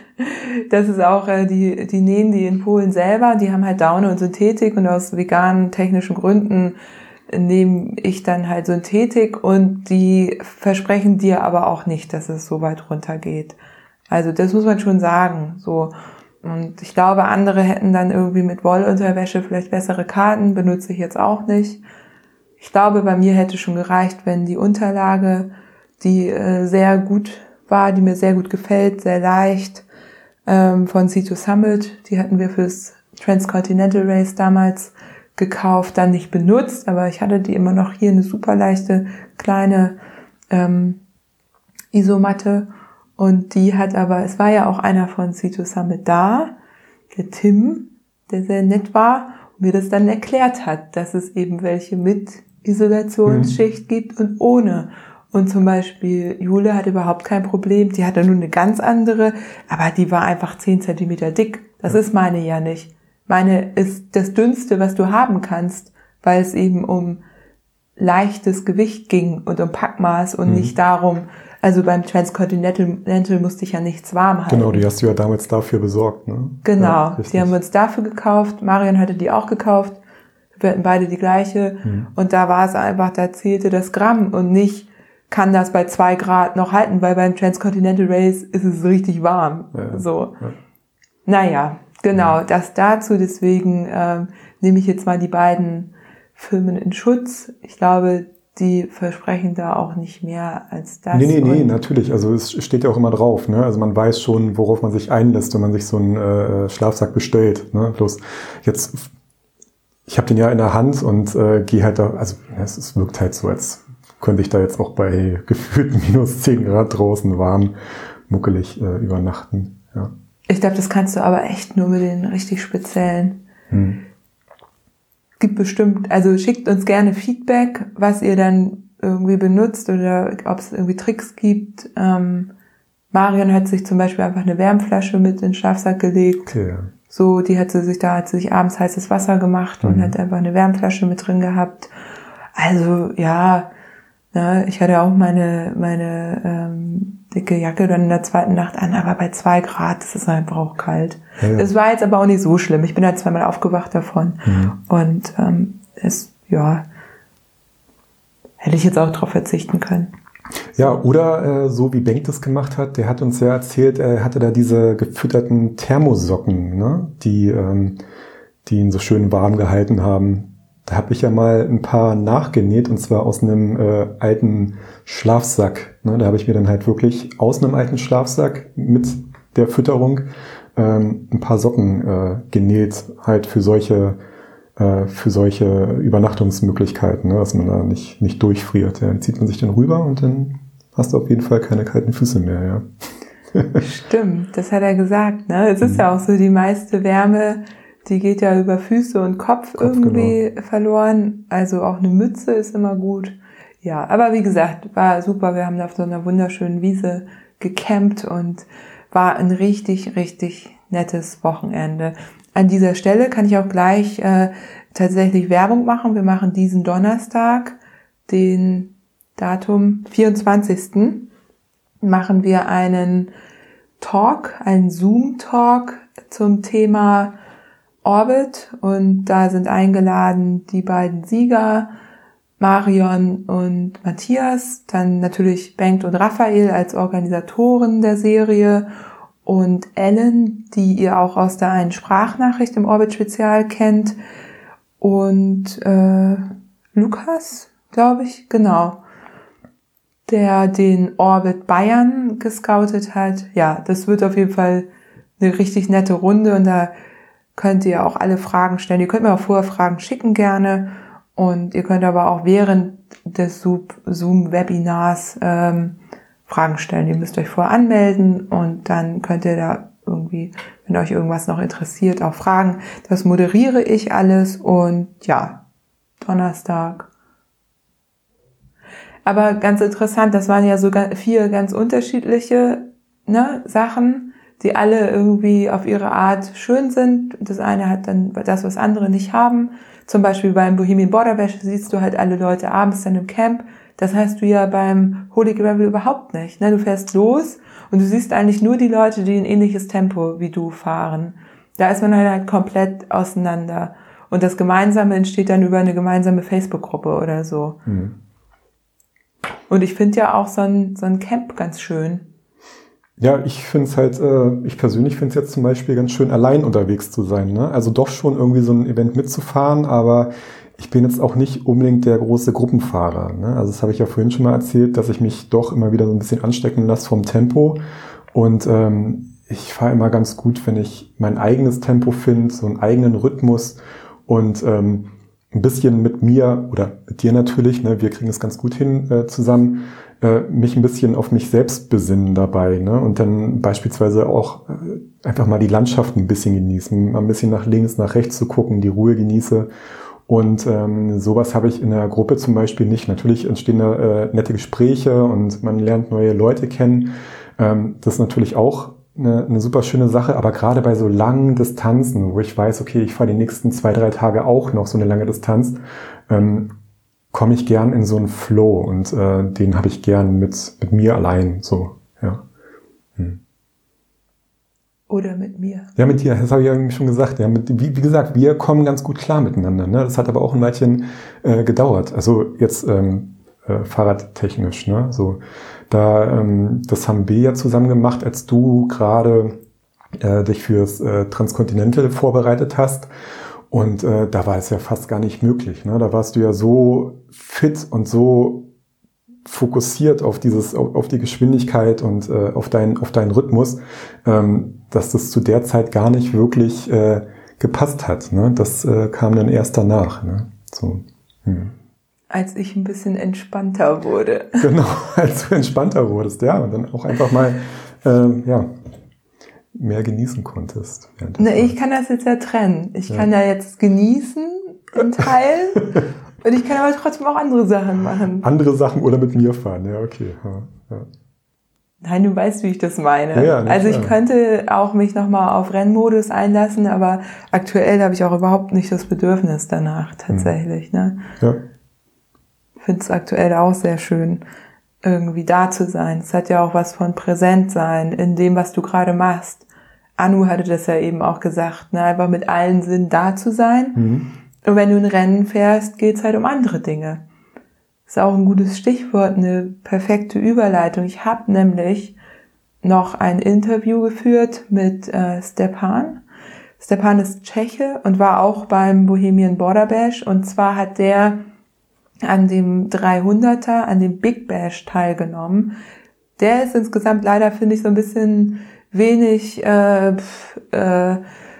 das ist auch, äh, die, die nähen die in Polen selber. Die haben halt Daune und Synthetik und aus veganen technischen Gründen nehme ich dann halt Synthetik und die versprechen dir aber auch nicht, dass es so weit runter geht. Also das muss man schon sagen, so. Und ich glaube, andere hätten dann irgendwie mit Wollunterwäsche vielleicht bessere Karten, benutze ich jetzt auch nicht. Ich glaube, bei mir hätte schon gereicht, wenn die Unterlage, die äh, sehr gut war, die mir sehr gut gefällt, sehr leicht, ähm, von Sea to Summit, die hatten wir fürs Transcontinental Race damals gekauft, dann nicht benutzt, aber ich hatte die immer noch hier, eine super leichte kleine ähm, Isomatte und die hat aber, es war ja auch einer von Sea to Summit da, der Tim, der sehr nett war und mir das dann erklärt hat, dass es eben welche mit Isolationsschicht mhm. gibt und ohne. Und zum Beispiel Jule hatte überhaupt kein Problem, die hatte nur eine ganz andere, aber die war einfach zehn Zentimeter dick. Das ja. ist meine ja nicht. Meine ist das Dünnste, was du haben kannst, weil es eben um leichtes Gewicht ging und um Packmaß und mhm. nicht darum, also beim Transcontinental musste ich ja nichts warm halten. Genau, die hast du ja damals dafür besorgt, ne? Genau, ja, die haben wir uns dafür gekauft. Marion hatte die auch gekauft. Wir hatten beide die gleiche. Mhm. Und da war es einfach, da zählte das Gramm und nicht, kann das bei zwei Grad noch halten, weil beim Transcontinental Race ist es richtig warm. Ja, so. Ja. Naja. Genau, das dazu, deswegen ähm, nehme ich jetzt mal die beiden Firmen in Schutz. Ich glaube, die versprechen da auch nicht mehr als das. Nee, nee, nee, natürlich. Also es steht ja auch immer drauf. Ne? Also man weiß schon, worauf man sich einlässt, wenn man sich so einen äh, Schlafsack bestellt. Ne? Bloß jetzt, ich habe den ja in der Hand und äh, gehe halt da, also es, es wirkt halt so, als könnte ich da jetzt auch bei gefühlten minus zehn Grad draußen warm, muckelig äh, übernachten. Ja. Ich glaube, das kannst du aber echt nur mit den richtig speziellen. Hm. Gibt bestimmt, also schickt uns gerne Feedback, was ihr dann irgendwie benutzt oder ob es irgendwie Tricks gibt. Ähm, Marion hat sich zum Beispiel einfach eine Wärmflasche mit in den Schlafsack gelegt. Okay. So, die hat sie sich, da hat sie sich abends heißes Wasser gemacht mhm. und hat einfach eine Wärmflasche mit drin gehabt. Also, ja, ne, ich hatte auch meine, meine, ähm, dicke Jacke dann in der zweiten Nacht an, aber bei zwei Grad, das ist einfach auch kalt. Ja, ja. Es war jetzt aber auch nicht so schlimm. Ich bin halt zweimal aufgewacht davon. Mhm. Und ähm, es, ja, hätte ich jetzt auch drauf verzichten können. Ja, oder äh, so wie Bengt das gemacht hat, der hat uns ja erzählt, er hatte da diese gefütterten Thermosocken, ne, die, ähm, die ihn so schön warm gehalten haben. Da habe ich ja mal ein paar nachgenäht, und zwar aus einem äh, alten Schlafsack. Ne? Da habe ich mir dann halt wirklich aus einem alten Schlafsack mit der Fütterung ähm, ein paar Socken äh, genäht, halt für solche äh, für solche Übernachtungsmöglichkeiten, ne? Dass man da nicht nicht durchfriert. Ja, dann zieht man sich dann rüber und dann hast du auf jeden Fall keine kalten Füße mehr. Ja. Stimmt, das hat er gesagt. Ne? Es ist mhm. ja auch so, die meiste Wärme, die geht ja über Füße und Kopf, Kopf irgendwie genau. verloren. Also auch eine Mütze ist immer gut. Ja, aber wie gesagt, war super. Wir haben da auf so einer wunderschönen Wiese gecampt und war ein richtig, richtig nettes Wochenende. An dieser Stelle kann ich auch gleich äh, tatsächlich Werbung machen. Wir machen diesen Donnerstag, den Datum vierundzwanzigsten machen wir einen Talk, einen Zoom-Talk zum Thema Orbit, und da sind eingeladen die beiden Sieger, Marion und Matthias, dann natürlich Bengt und Raphael als Organisatoren der Serie und Ellen, die ihr auch aus der einen Sprachnachricht im Orbit Spezial kennt, und äh, Lukas, glaube ich, genau, der den Orbit Bayern gescoutet hat. Ja, das wird auf jeden Fall eine richtig nette Runde und da könnt ihr auch alle Fragen stellen. Ihr könnt mir auch vorher Fragen schicken gerne und ihr könnt aber auch während des Zoom-Webinars ähm, Fragen stellen. Ihr müsst euch vorher anmelden und dann könnt ihr da irgendwie, wenn euch irgendwas noch interessiert, auch fragen. Das moderiere ich alles und ja, Donnerstag. Aber ganz interessant, das waren ja so vier ganz unterschiedliche ne, Sachen, die alle irgendwie auf ihre Art schön sind. Das eine hat dann das, was andere nicht haben. Zum Beispiel beim Bohemian Border Bash siehst du halt alle Leute abends dann im Camp. Das hast du ja beim Holy Gravel überhaupt nicht. Ne? Du fährst los und du siehst eigentlich nur die Leute, die ein ähnliches Tempo wie du fahren. Da ist man halt, halt komplett auseinander. Und das Gemeinsame entsteht dann über eine gemeinsame Facebook-Gruppe oder so. Mhm. Und ich finde ja auch so ein, so ein Camp ganz schön. Ja, ich finde es halt, äh, ich persönlich finde es jetzt zum Beispiel ganz schön, allein unterwegs zu sein. Ne? Also doch schon irgendwie so ein Event mitzufahren, aber ich bin jetzt auch nicht unbedingt der große Gruppenfahrer. Ne? Also das habe ich ja vorhin schon mal erzählt, dass ich mich doch immer wieder so ein bisschen anstecken lasse vom Tempo. Und ähm, ich fahre immer ganz gut, wenn ich mein eigenes Tempo finde, so einen eigenen Rhythmus und ähm, ein bisschen mit mir oder mit dir natürlich, ne, wir kriegen es ganz gut hin äh, zusammen, äh, mich ein bisschen auf mich selbst besinnen dabei, ne, und dann beispielsweise auch äh, einfach mal die Landschaft ein bisschen genießen, mal ein bisschen nach links, nach rechts zu gucken, die Ruhe genieße. Und ähm, sowas habe ich in der Gruppe zum Beispiel nicht. Natürlich entstehen da äh, nette Gespräche und man lernt neue Leute kennen. Ähm, das ist natürlich auch eine, eine super schöne Sache, aber gerade bei so langen Distanzen, wo ich weiß, okay, ich fahre die nächsten zwei, drei Tage auch noch so eine lange Distanz, ähm, komme ich gern in so einen Flow und äh, den habe ich gern mit mit mir allein. So, ja. Hm. Oder mit mir. Ja, mit dir, das habe ich ja schon gesagt. Ja, mit, wie, wie gesagt, wir kommen ganz gut klar miteinander. Ne? Das hat aber auch ein Weilchen äh, gedauert. Also jetzt ähm, äh, fahrradtechnisch. Ne? So, da, ähm, das haben wir ja zusammen gemacht, als du gerade äh, dich fürs äh, Transcontinental vorbereitet hast. Und äh, da war es ja fast gar nicht möglich. Ne? Da warst du ja so fit und so fokussiert auf dieses, auf, auf die Geschwindigkeit und äh, auf deinen, auf deinen Rhythmus, ähm, dass das zu der Zeit gar nicht wirklich äh, gepasst hat. Ne? Das äh, kam dann erst danach. Ne? So. Hm. Als ich ein bisschen entspannter wurde. Genau, als du entspannter wurdest, ja, und dann auch einfach mal, ähm, ja, mehr genießen konntest. Ne, ich kann das jetzt ja trennen. Ich ja. kann ja jetzt genießen in Teilen. Und ich kann aber trotzdem auch andere Sachen machen. Andere Sachen oder mit mir fahren, ja, okay. Ja, ja. Nein, du weißt, wie ich das meine. Ja, ja, also ich klar. könnte auch mich nochmal auf Rennmodus einlassen, aber aktuell habe ich auch überhaupt nicht das Bedürfnis danach tatsächlich. Hm. Ne? Ja. Ich finde es aktuell auch sehr schön, irgendwie da zu sein. Es hat ja auch was von präsent sein in dem, was du gerade machst. Anu hatte das ja eben auch gesagt, ne? Einfach mit allen Sinnen da zu sein. Mhm. Und wenn du ein Rennen fährst, geht's halt um andere Dinge. Ist auch ein gutes Stichwort, eine perfekte Überleitung. Ich habe nämlich noch ein Interview geführt mit äh, Stepan. Stepan ist Tscheche und war auch beim Bohemian Border Bash. Und zwar hat der an dem dreihunderter, an dem Big Bash teilgenommen. Der ist insgesamt leider, finde ich, so ein bisschen wenig äh, äh,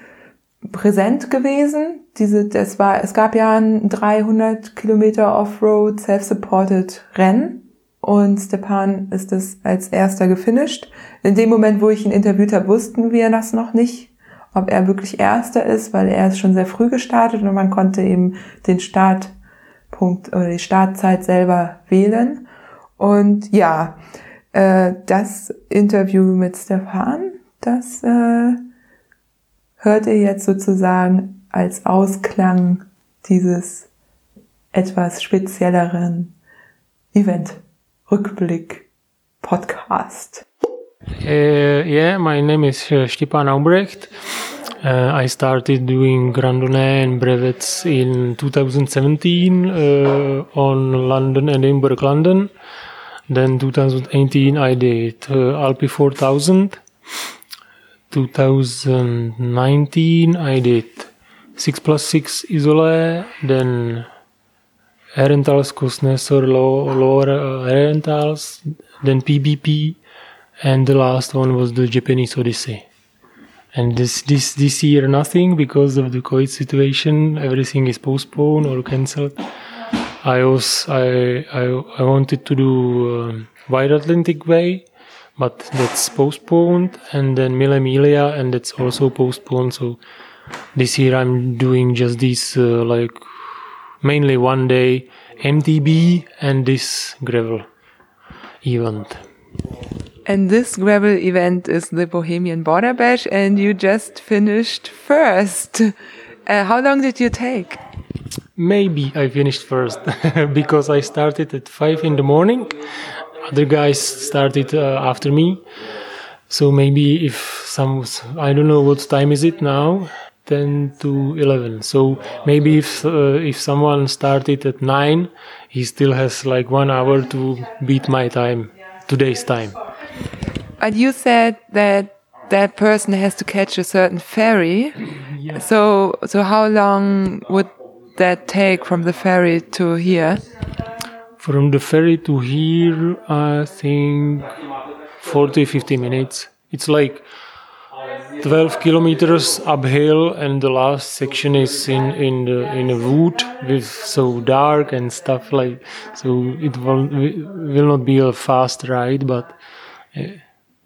präsent gewesen. Diese, das war, es gab ja ein dreihundert Kilometer Offroad Self-Supported Rennen und Stepan ist das als erster gefinisht. In dem Moment, wo ich ihn interviewt habe, wussten wir das noch nicht, ob er wirklich Erster ist, weil er ist schon sehr früh gestartet und man konnte eben den Startpunkt oder die Startzeit selber wählen. Und ja, äh, das Interview mit Stepan, das äh, hört ihr jetzt sozusagen als Ausklang dieses etwas spezielleren Event-Rückblick-Podcast. Uh, yeah, my name is uh, Stepan Albrecht. Uh, I started doing Grandonnée and brevets in twenty seventeen uh, on London, Edinburgh, London. Then twenty eighteen I did uh, Alpe four thousand. twenty nineteen I did six plus six Isola, then Herentals, Kuznetsov, Lower uh, Herentals, then P B P, and the last one was the Japanese Odyssey. And this this this year nothing because of the COVID situation. Everything is postponed or cancelled. I was I I, I wanted to do um, Wide Atlantic Way, but that's postponed, and then Mille Miglia, and that's also postponed. So this year I'm doing just this uh, like mainly one day M T B and this gravel event. And this gravel event is the Bohemian Border Bash, and you just finished first. Uh, how long did you take? Maybe I finished first because I started at five in the morning. Other guys started uh, after me. So maybe if some, I don't know what time is it now, ten to eleven. So maybe if uh, if someone started at nine, he still has like one hour to beat my time, today's time. But you said that that person has to catch a certain ferry. Yeah. So so how long would that take from the ferry to here? From the ferry to here, I think forty, fifty minutes. It's like twelve kilometers uphill, and the last section is in in the in a wood with so dark and stuff like. So it will will not be a fast ride, but. Uh,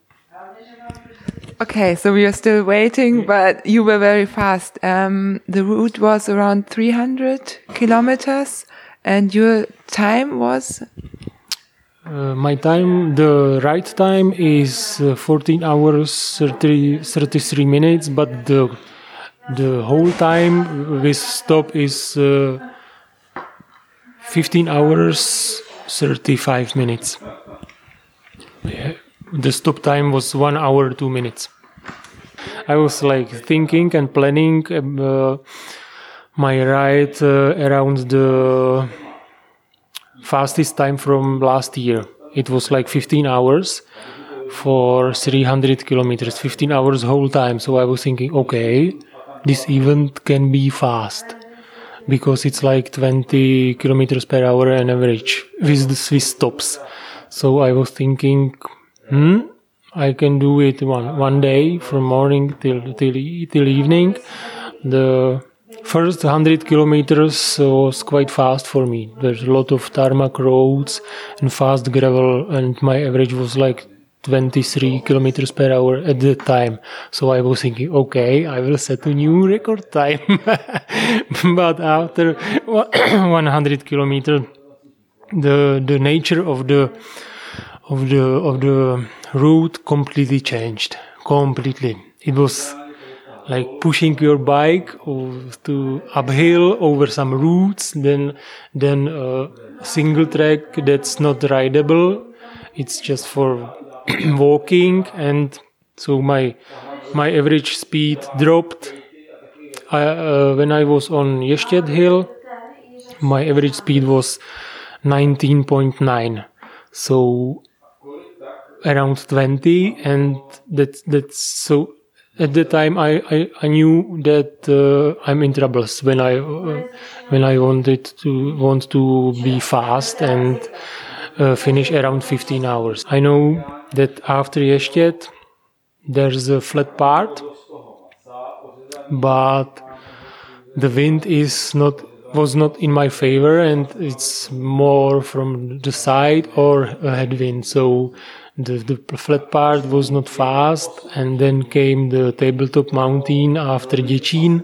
Okay, so we are still waiting, but you were very fast. Um, the route was around three hundred kilometers, and your time was? Uh, my time, the right time is uh, fourteen hours, thirty, thirty-three minutes, but the the whole time with stop is uh, fifteen hours, thirty-five minutes. Yeah. The stop time was one hour, two minutes. I was like thinking and planning uh, my ride uh, around the fastest time from last year. It was like fifteen hours for three hundred kilometers, fifteen hours whole time. So I was thinking, okay, this event can be fast because it's like twenty kilometers per hour on average with the Swiss stops. So I was thinking, Hmm, I can do it one one day from morning till till till evening. The first hundred kilometers was quite fast for me. There's a lot of tarmac roads and fast gravel, and my average was like twenty-three kilometers per hour at the time. So I was thinking, okay, I will set a new record time. But after one hundred kilometers, the the nature of the of the of the route completely changed. Completely. It was like pushing your bike to uphill over some routes, then then a single track that's not rideable. It's just for walking, and so my my average speed dropped. I, uh, when I was on Ještěd Hill, my average speed was nineteen point nine. So around twenty, and that's that's so at the time I, I, I knew that uh, I'm in troubles when I uh, when I wanted to want to be fast and uh, finish around fifteen hours. I know that after Ještěd there's a flat part, but the wind is not was not in my favor, and it's more from the side or a headwind. So The, the flat part was not fast, and then came the tabletop mountain after Děčín.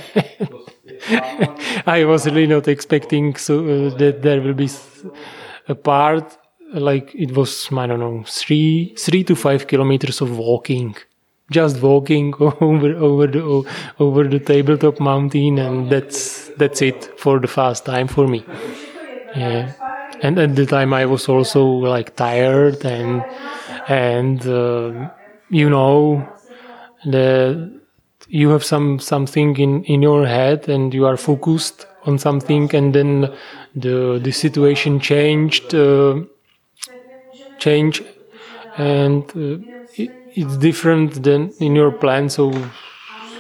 I was really not expecting so uh, that there will be a part like it was, I don't know, three three to five kilometers of walking, just walking over over the over the tabletop mountain, and that's that's it for the fast time for me. Yeah. And at the time I was also like tired, and and uh, you know the you have some something in, in your head, and you are focused on something, and then the the situation changed uh, change and uh, it, it's different than in your plan. So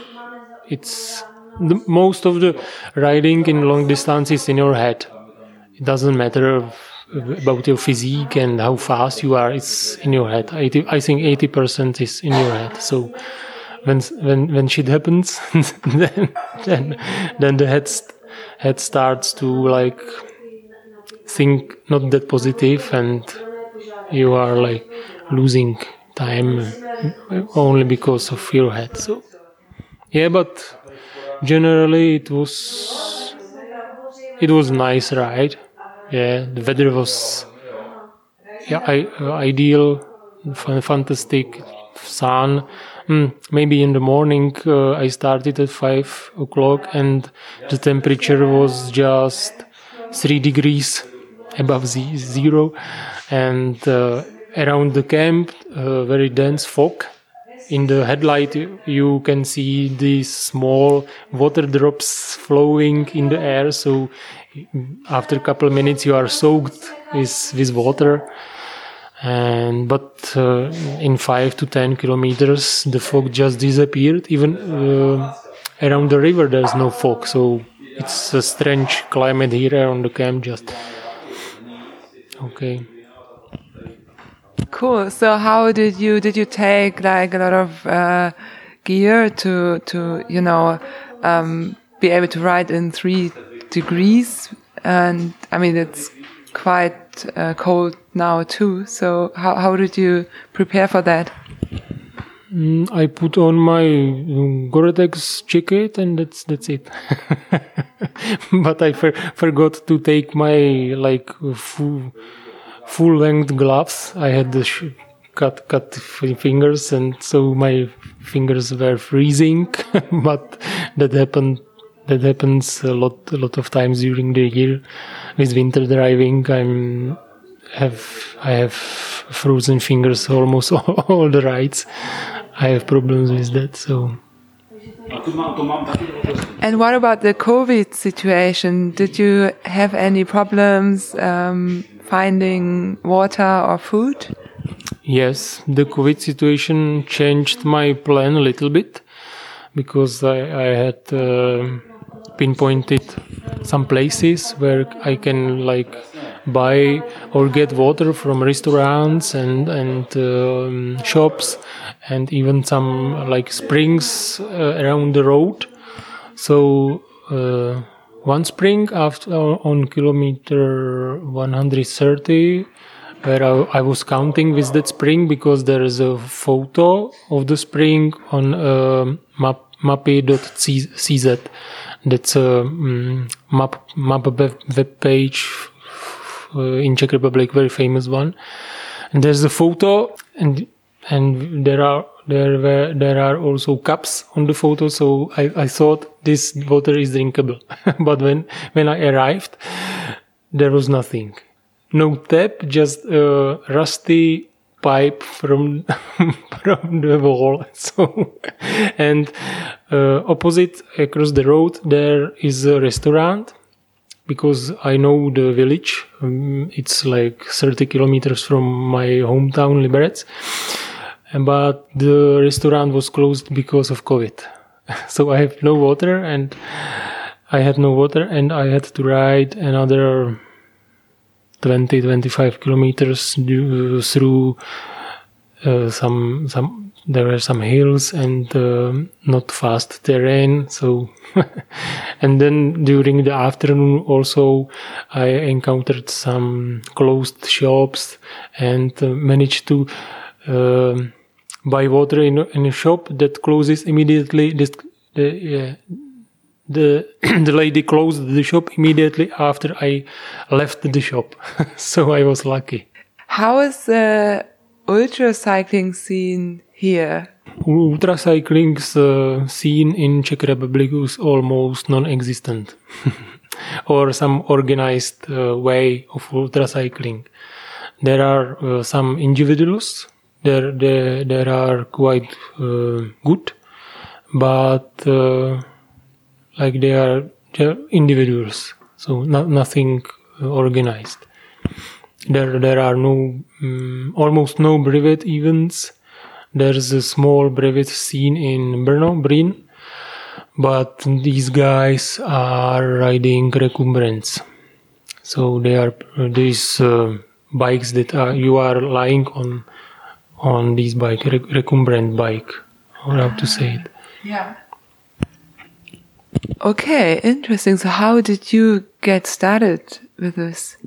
it's the, most of the riding in long distance is in your head. it doesn't matter about your physique and how fast you are. It's in your head. eighty, I think eighty percent is in your head. So when when when shit happens, then then then the head head starts to like think not that positive, and you are like losing time only because of your head. So yeah, but generally it was it was nice ride. Yeah, the weather was yeah I, uh, ideal, f- fantastic sun. Mm, maybe in the morning uh, I started at five o'clock and the temperature was just three degrees above z- zero, and uh, around the camp uh, very dense fog. In the headlight you can see these small water drops flowing in the air, so after a couple of minutes you are soaked with, with water. And but uh, in five to ten kilometers the fog just disappeared. Even uh, around the river there's no fog, so it's a strange climate here around the camp. Just okay. Cool. So how did you did you take like a lot of uh, gear to to you know um, be able to ride in three degrees? And I mean it's quite uh, cold now too. So how how did you prepare for that? Mm, I put on my um, Gore-Tex jacket and that's that's it. But I for, forgot to take my like full. full length gloves. I had the sh- cut cut fingers, and so my fingers were freezing. But that happened. That happens a lot a lot of times during the year with winter driving. I'm have I have frozen fingers almost all, all the rides. I have problems with that. So. And what about the COVID situation? Did you have any problems um, finding water or food? Yes, the COVID situation changed my plan a little bit, because I, I had uh, pinpointed some places where I can like buy or get water from restaurants and and um, shops, and even some like springs uh, around the road. So uh, one spring after on kilometer one hundred thirty, where I, I was counting with that spring, because there is a photo of the spring on uh, map mappy dot c z. That's a um, map map web, web page uh, in Czech Republic, very famous one. And there's a photo, and and there are there were there are also cups on the photo. So I, I thought this water is drinkable. But when when I arrived, there was nothing. No tap, just a rusty pipe from from the wall. So, and uh, opposite across the road there is a restaurant, because I know the village. Um, it's like thirty kilometers from my hometown, Liberec. But the restaurant was closed because of COVID. So I have no water, and I had no water, and I had to ride another twenty to twenty-five kilometers through uh, some some there were some hills and uh, not fast terrain. So and then during the afternoon also I encountered some closed shops, and uh, managed to uh, buy water in, in a shop that closes immediately. This, the, uh, The the lady closed the shop immediately after I left the shop. So I was lucky. How is the ultra cycling scene here? Ultra cycling's uh, scene in Czech Republic is almost non-existent. Or some organized uh, way of ultra cycling. There are uh, some individuals. There, there, there are quite uh, good, but uh, like they are, they are individuals, so not, nothing uh, organized. There there are no, um, almost no brevet events. There's a small brevet scene in Brno, Bryn, but these guys are riding recumbrance. So there are uh, these uh, bikes that are, you are lying on on this bike, rec- recumbent bike, or how to say it. Yeah. Okay, interesting. So how did you get started with this?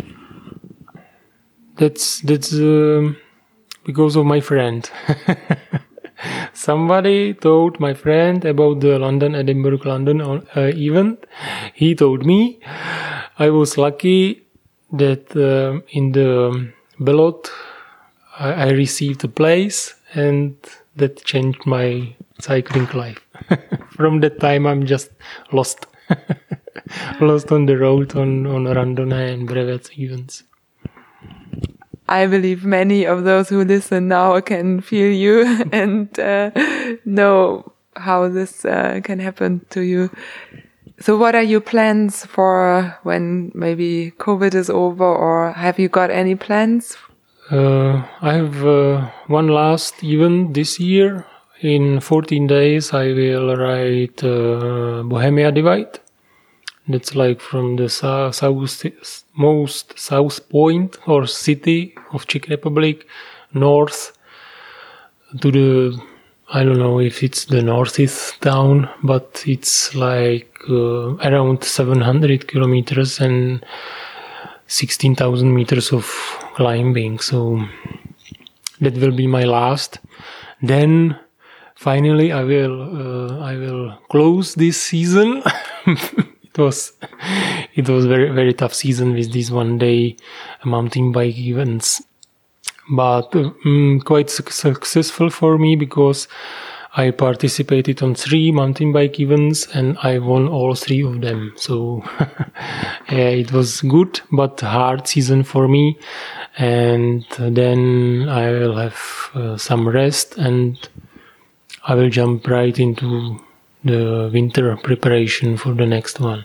That's that's um, because of my friend. Somebody told my friend about the London, Edinburgh, London uh, event. He told me. I was lucky that uh, in the ballot I, I received a place, and that changed my cycling life. From that time, I'm just lost, lost on the road on on Randonnée and Brevets events. I believe many of those who listen now can feel you and uh, know how this uh, can happen to you. So what are your plans for when maybe COVID is over, or have you got any plans? Uh, I have uh, one last event this year. In fourteen days, I will ride uh, Bohemia Divide. That's like from the south, south, most south point or city of Czech Republic, north to the, I don't know if it's the northeast town, but it's like uh, around seven hundred kilometers and sixteen thousand meters of climbing. So that will be my last. Then finally I will uh, I will close this season. It was it was very very tough season with these one day mountain bike events, but um, quite su- successful for me because I participated on three mountain bike events and I won all three of them. So yeah, it was good but hard season for me, and then I will have uh, some rest and I will jump right into the winter preparation for the next one.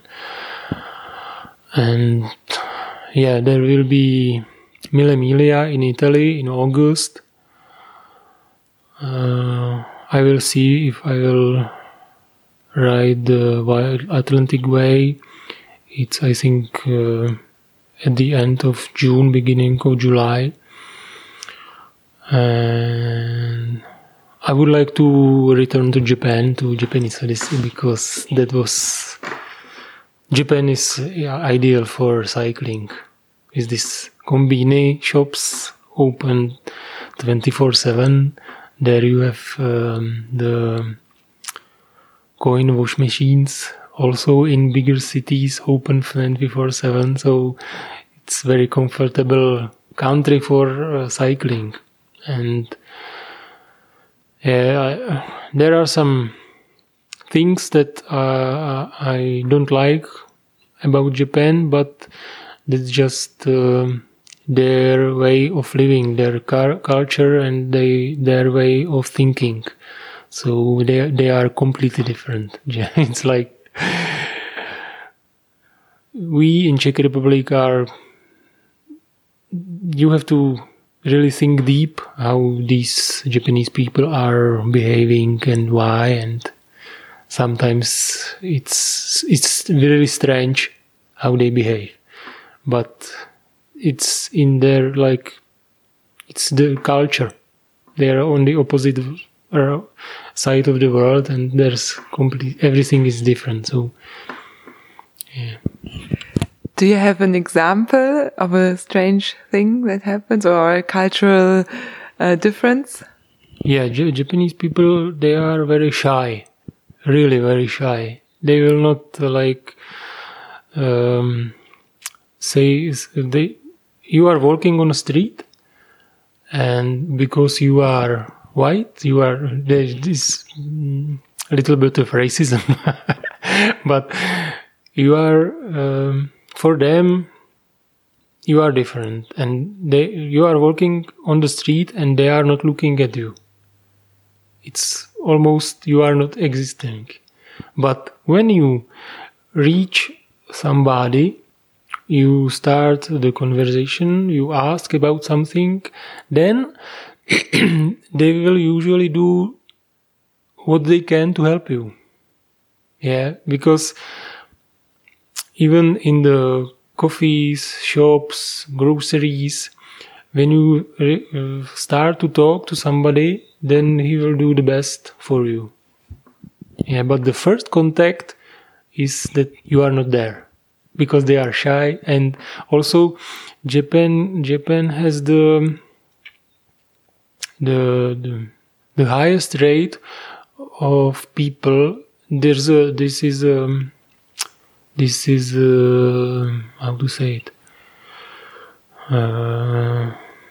And yeah, there will be Mille Miglia in Italy in August. Uh, I will see if I will ride the Wild Atlantic Way. It's, I think, uh, at the end of June, beginning of July. And I would like to return to Japan, to Japanese Odyssey, because that was... Japan is yeah, ideal for cycling. Is this Konbini shops open twenty-four seven. There you have um, the coin wash machines, also in bigger cities, open twenty-four seven. So it's very comfortable country for uh, cycling. And yeah, I, there are some things that uh, I don't like about Japan, but that's just uh, their way of living, their car- culture, and they their way of thinking. So they they are completely different. It's like we in Czech Republic are. You have to really think deep how these Japanese people are behaving and why, and sometimes it's it's really strange how they behave, but it's in their like it's the culture. They are on the opposite side of the world, and there's complete everything is different. So, yeah. Do you have an example of a strange thing that happens or a cultural uh, difference? Yeah, J- Japanese people, they are very shy, really very shy. They will not uh, like um, say they. You are walking on a street, and because you are white, you are there's this mm, little bit of racism, but you are. Um, For them, you are different, and they you are walking on the street, and they are not looking at you. It's almost you are not existing. But when you reach somebody, you start the conversation, you ask about something, then they will usually do what they can to help you. Yeah, because even in the coffees, shops, groceries. When you re- uh, start to talk to somebody, then he will do the best for you. Yeah, but the first contact is that you are not there because they are shy, and also Japan Japan has the the the, the highest rate of people. There's a this is a this is a, how to say it. Uh,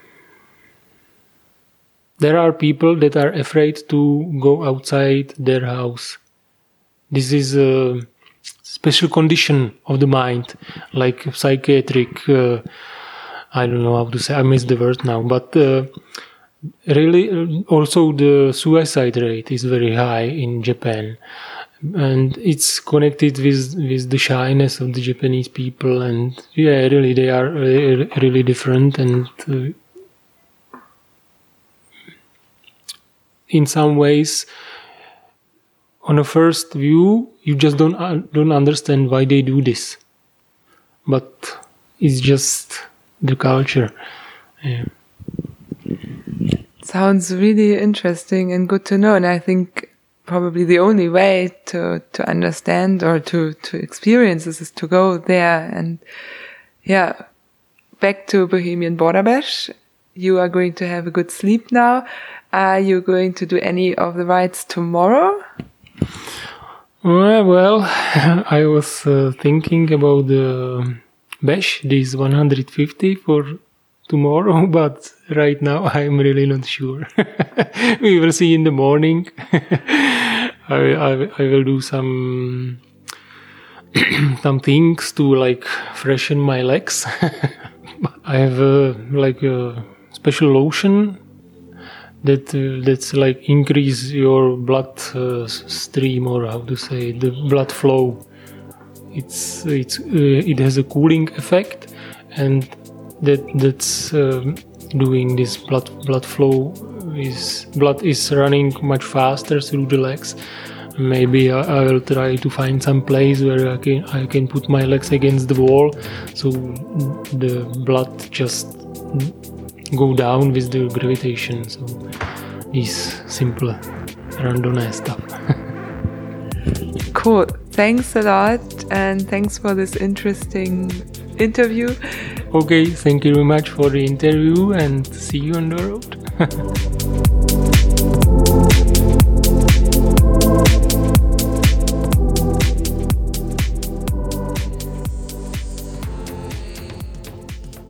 there are people that are afraid to go outside their house. This is a special condition of the mind, like psychiatric, uh, I don't know how to say, I missed the word now, but uh, really also the suicide rate is very high in Japan. And it's connected with with the shyness of the Japanese people, and yeah, really they are really, really different, and uh, in some ways, on a first view, you just don't uh, don't understand why they do this, but it's just the culture. Yeah. Sounds really interesting and good to know, and I think probably the only way to, to understand or to, to experience this is to go there. And yeah, back to Bohemian Border Bash. You are going to have a good sleep now. Are you going to do any of the rides tomorrow? Well, well I was uh, thinking about the Bash, this one hundred fifty for tomorrow, but right now I'm really not sure. We will see in the morning. I, I, I will do some some things to like freshen my legs. I have a, like a special lotion that uh, that's like increase your blood uh, stream, or how to say, the blood flow. It's it's uh, it has a cooling effect, and that that's um, doing this blood blood flow is blood is running much faster through the legs. Maybe I, I will try to find some place where I can I can put my legs against the wall, so the blood just go down with the gravitation. So this simple randonnée stuff. Cool. Thanks a lot, and thanks for this interesting interview. Okay, thank you very much for the interview, and see you on the road.